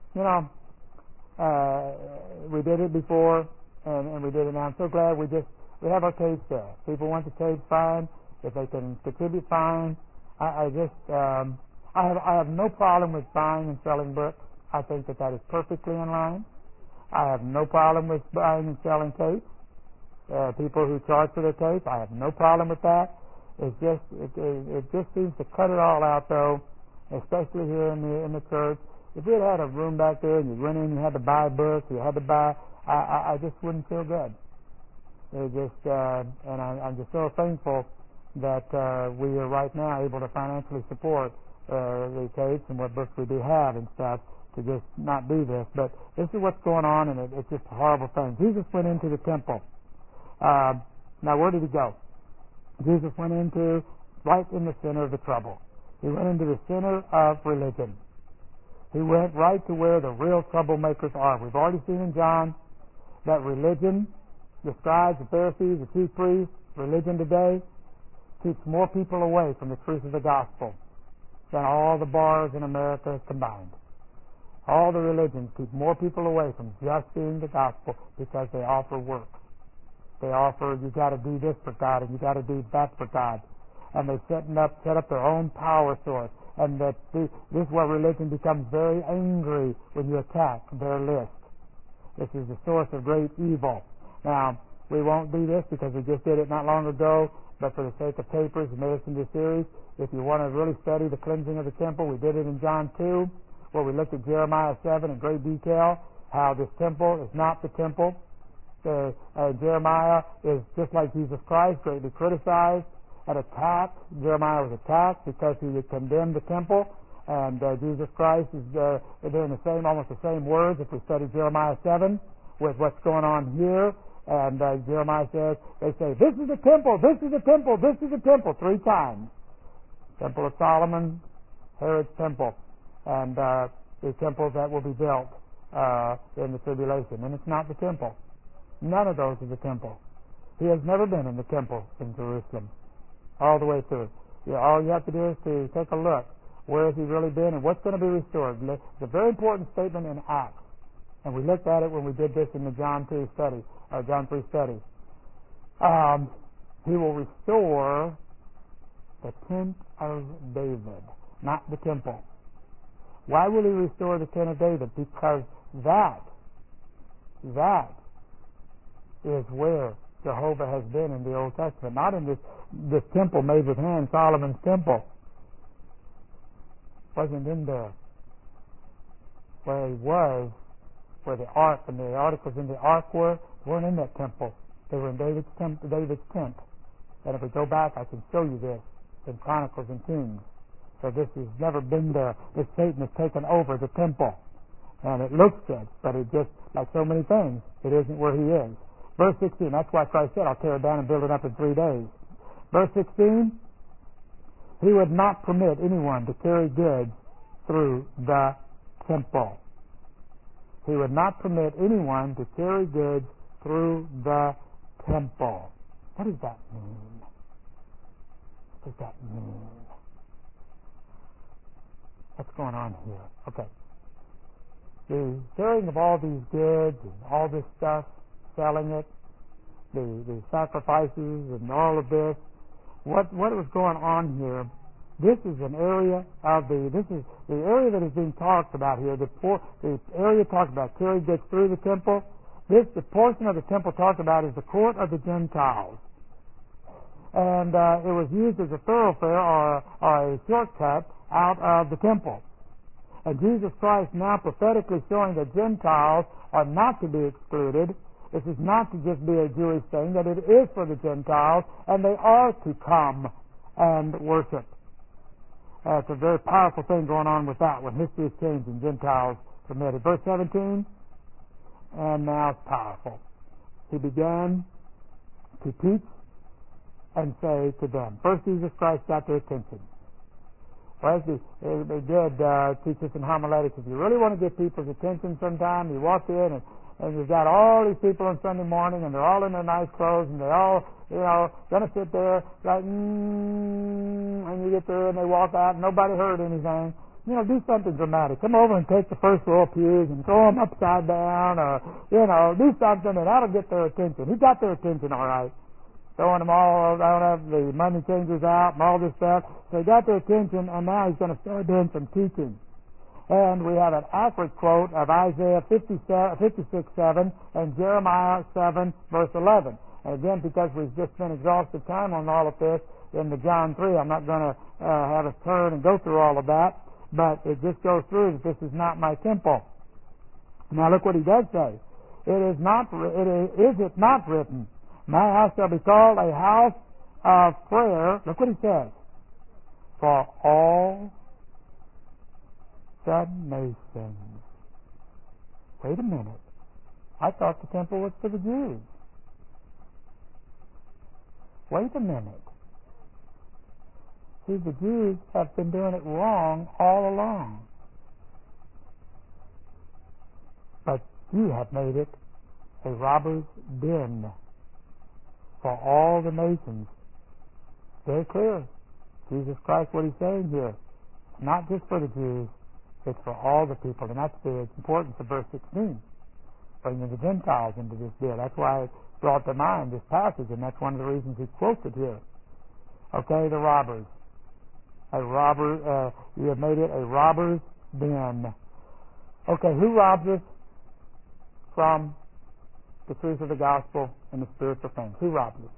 we did it before, and we did it now. I'm so glad we have our tapes there. People want the tapes, fine. If they can contribute, fine. I have no problem with buying and selling books. I think that is perfectly in line. I have no problem with buying and selling tapes. People who charge for their tapes, I have no problem with that. It just seems to cut it all out, though, especially here in the church. If we had a room back there and you went in, you had to buy books, you had to buy, I just wouldn't feel good. And I'm just so thankful that we are right now able to financially support the tapes and what books we do have and stuff to just not do this. But this is what's going on, and it's just a horrible thing. Jesus went into the temple. Now, where did he go? Jesus went right in the center of the trouble. He went into the center of religion. He went right to where the real troublemakers are. We've already seen in John that religion, the scribes, the Pharisees, the chief priests, religion today keeps more people away from the truth of the gospel than all the bars in America combined. All the religions keep more people away from just being the gospel because they offer work. They offer, you got to do this for God and you got to do that for God. And they set up their own power source. And this is where religion becomes very angry when you attack their list. This is the source of great evil. Now, we won't do this because we just did it not long ago, but for the sake of papers, we made this into a series. If you want to really study the cleansing of the temple, we did it in John 2, where we looked at Jeremiah 7 in great detail, how this temple is not the temple. Jeremiah is just like Jesus Christ, greatly criticized and attacked. Jeremiah was attacked because he had condemned the temple, and Jesus Christ is doing almost the same words if we study Jeremiah 7 with what's going on here. And Jeremiah says, they say, this is the temple, this is the temple, this is the temple, 3 times. Temple of Solomon, Herod's temple, and the temples that will be built in the tribulation. And it's not the temple. None of those is the temple. He has never been in the temple in Jerusalem all the way through. All you have to do is to take a look Where has he really been, and what's going to be restored? It's a very important statement in Acts, and we looked at it when we did this in the John 3 study. He will restore the tent of David, not the temple. Why will he restore the tent of David? Because that is where Jehovah has been in the Old Testament, not in this temple made with hands, Solomon's temple. Wasn't in there. Where he was, where the ark and the articles in the ark weren't in that temple. They were in David's tent. And if we go back, I can show you this in Chronicles and Kings. So this has never been there. This Satan has taken over the temple. And it looks good, but it just, like so many things, it isn't where he is. Verse 16, that's why Christ said, I'll tear it down and build it up in 3 days. Verse 16, he would not permit anyone to carry goods through the temple. He would not permit anyone to carry goods through the temple. What does that mean? What does that mean? What's going on here? Okay. The carrying of all these goods and all this stuff, selling it, the sacrifices and all of this, what was going on here? This is an area of this is the area that is being talked about here. The area talked about carrying goods through the temple. The portion of the temple talked about is the court of the Gentiles, and it was used as a thoroughfare or a shortcut out of the temple. And Jesus Christ now prophetically showing that Gentiles are not to be excluded. This is not to just be a Jewish thing, that it is for the Gentiles, and they are to come and worship. It's a very powerful thing going on with that when history is changing. Gentiles permitted. Verse 17, and now it's powerful. He began to teach and say to them. First, Jesus Christ got their attention. Well, they did teach us in homiletics. If you really want to get people's attention sometime, you walk in and you've got all these people on Sunday morning, and they're all in their nice clothes, and they're all, going to sit there like, and you get there and they walk out, and nobody heard anything. Do something dramatic. Come over and take the first row of pews and throw them upside down, or, do something, and that'll get their attention. He got their attention all right. Throwing them all, I don't have the money changers out and all this stuff. So he got their attention, and now he's going to start doing some teaching. And we have an accurate quote of Isaiah 56:7 and Jeremiah 7, verse 11. And again, because we've just spent exhaustive time on all of this in the John 3, I'm not going to have us turn and go through all of that, but it just goes through that this is not my temple. Now look what he does say. Is it not written, my house shall be called a house of prayer. Look what he says. For all the nations. Wait a minute. I thought the temple was for the Jews. Wait a minute. See, the Jews have been doing it wrong all along. But you have made it a robber's den for all the nations. Very clear. Jesus Christ, what he's saying here, not just for the Jews, it's for all the people. And that's the importance of verse 16, bringing the Gentiles into this deal. That's why it brought to mind this passage, and that's one of the reasons he quotes it here. Okay, the robbers. You have made it a robber's den. Okay, who robs us from the truth of the gospel and the spiritual things? Who robs us?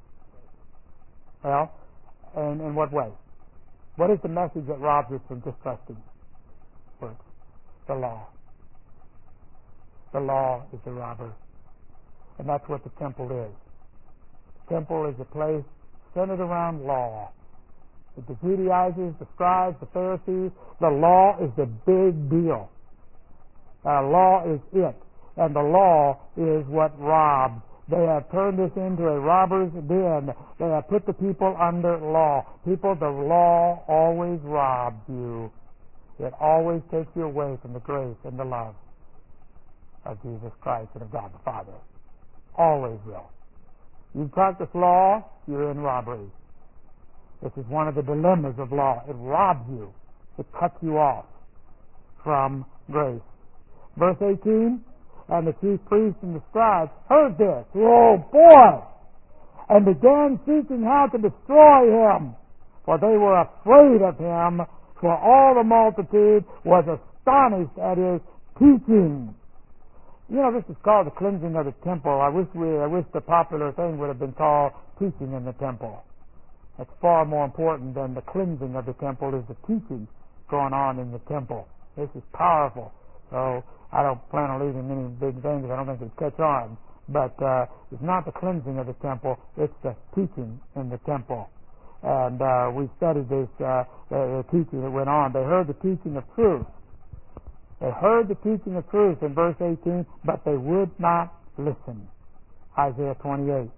Well, and in what way? What is the message that robs us from just trusting works? The law. The law is the robber. And that's what the temple is. The temple is a place centered around law. The Judaizers, the scribes, the Pharisees, the law is the big deal. Law is it. And the law is what robs. They have turned this into a robber's den. They have put the people under law. People, the law always robs you. It always takes you away from the grace and the love of Jesus Christ and of God the Father. Always will. You practice law, you're in robbery. This is one of the dilemmas of law. It robs you. It cuts you off from grace. Verse 18, and the chief priests and the scribes heard this. Oh boy! And began seeking how to destroy him, for they were afraid of him, for all the multitude was astonished at his teaching. You know, this is called the cleansing of the temple. I wish the popular thing would have been called teaching in the temple. It's far more important than the cleansing of the temple is the teaching going on in the temple. This is powerful. So I don't plan on leaving many big things. I don't think it'd catch on. But it's not the cleansing of the temple, it's the teaching in the temple. And we studied this, the teaching that went on. They heard the teaching of truth. They heard the teaching of truth in verse 18, but they would not listen. Isaiah 28.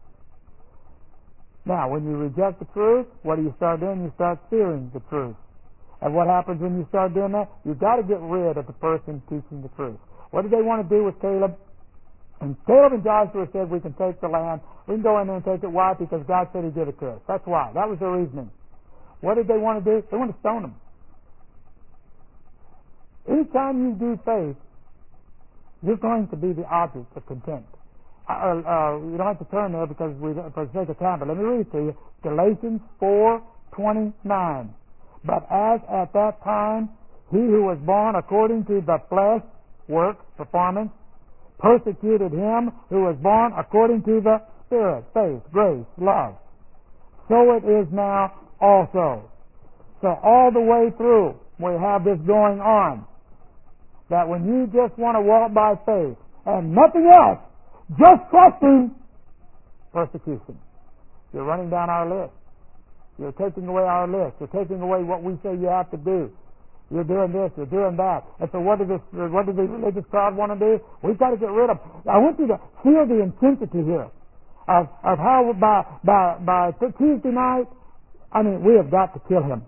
Now, when you reject the truth, what do you start doing? You start fearing the truth. And what happens when you start doing that? You've got to get rid of the person teaching the truth. What did they want to do with Caleb? And Caleb and Joshua said, we can take the land. We can go in there and take it. Why? Because God said He'd give it to us. That's why. That was their reasoning. What did they want to do? They want to stone them. Anytime you do faith, you're going to be the object of contempt. You don't have to turn there because for the sake of time, but let me read it to you. Galatians 4:29. But as at that time, he who was born according to the flesh, work, performance, persecuted him who was born according to the Spirit, faith, grace, love. So it is now also. So all the way through, we have this going on. That when you just want to walk by faith and nothing else, just trusting, persecution. You're running down our list. You're taking away our list. You're taking away what we say you have to do. You're doing this, you're doing that. And so what do the religious crowd want to do? We've got to get rid of. I want you to feel the intensity here of how by Tuesday night, I mean, we have got to kill him.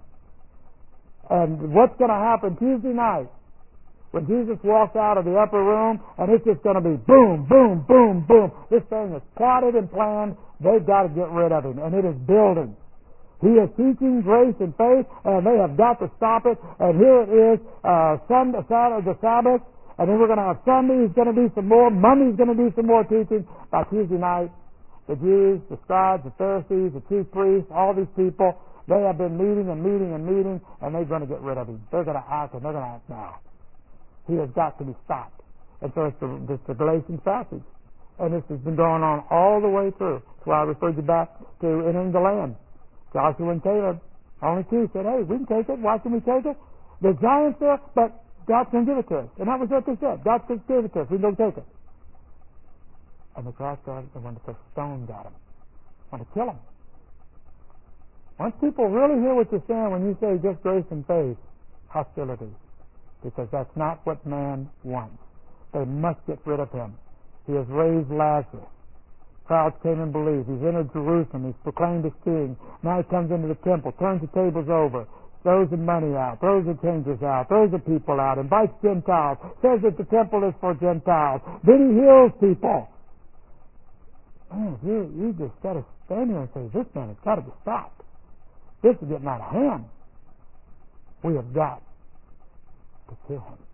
And what's going to happen Tuesday night when Jesus walks out of the upper room, and it's just going to be boom, boom, boom, boom. This thing is plotted and planned. They've got to get rid of him, and it is building. He is teaching grace and faith, and they have got to stop it. And here it is, Sunday, the Sabbath, and then we're going to have Sunday. He's going to do some more. Monday's going to do some more teaching. By Tuesday night, the Jews, the scribes, the Pharisees, the chief priests, all these people, they have been meeting and meeting and meeting, and they're going to get rid of him. They're going to act, and they're going to act now. He has got to be stopped. And so it's the Galatians passage. And this has been going on all the way through. That's why I referred you back to entering the land. Joshua and Caleb, only two, said, hey, we can take it. Why can we take it? The giants there, but God's going to give it to us. And that was what they said. God just gave it to us. We can go take it. And the crowd started, they wanted to throw stones at him. Want to kill him. Once people really hear what you're saying when you say just grace and faith, hostility. Because that's not what man wants. They must get rid of him. He has raised Lazarus. Crowds came and believed. He's entered Jerusalem. He's proclaimed as king. Now he comes into the temple, turns the tables over, throws the money out, throws the changers out, throws the people out, invites Gentiles, says that the temple is for Gentiles. Then he heals people. Man, you just got to stand here and say, this man has got to be stopped. This is getting out of hand. We have got to kill him.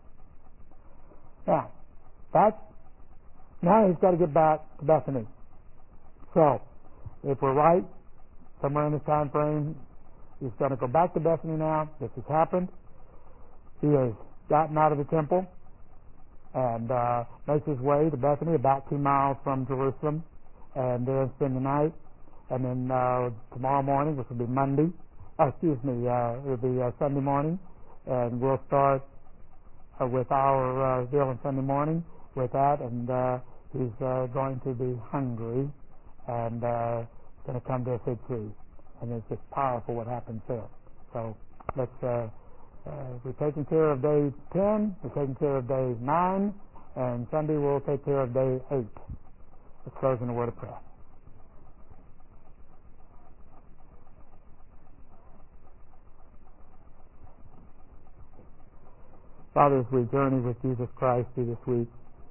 Now he's got to get back to Bethany. So, if we're right, somewhere in this time frame, he's going to go back to Bethany now. This has happened. He has gotten out of the temple and makes his way to Bethany, about 2 miles from Jerusalem, and there spend the night. And then tomorrow morning, which will be Monday, it'll be Sunday morning, and we'll start with our deal on Sunday morning with that, and he's going to be hungry and going to come to a fig tree. And it's just powerful what happens there. So let's, we're taking care of day 10, we're taking care of day 9, and Sunday we'll take care of day 8. Let's close in a word of prayer. Father, as we journey with Jesus Christ through this week,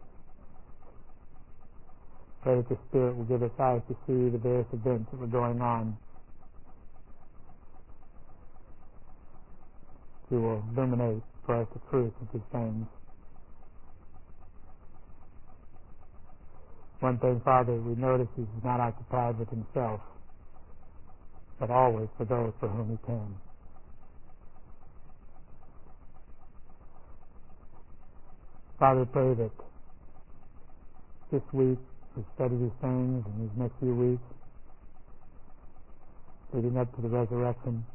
pray that the Spirit will give us eyes to see the various events that were going on. He will illuminate for us the truth of these things. One thing, Father, we notice He's not occupied with Himself, but always for those for whom He came. Father, we pray that this week we study these things, and these next few weeks, leading up to the resurrection,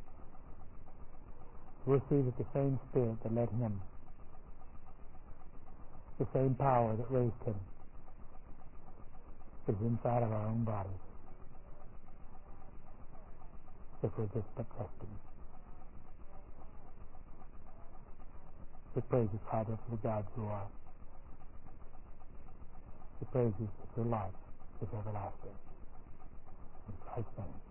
we'll see that the same Spirit that led Him, the same power that raised Him, is inside of our own bodies, if we're just but trusting. We praise You, Father, for the God You are. We praise You that Your life is everlasting. In Christ's name.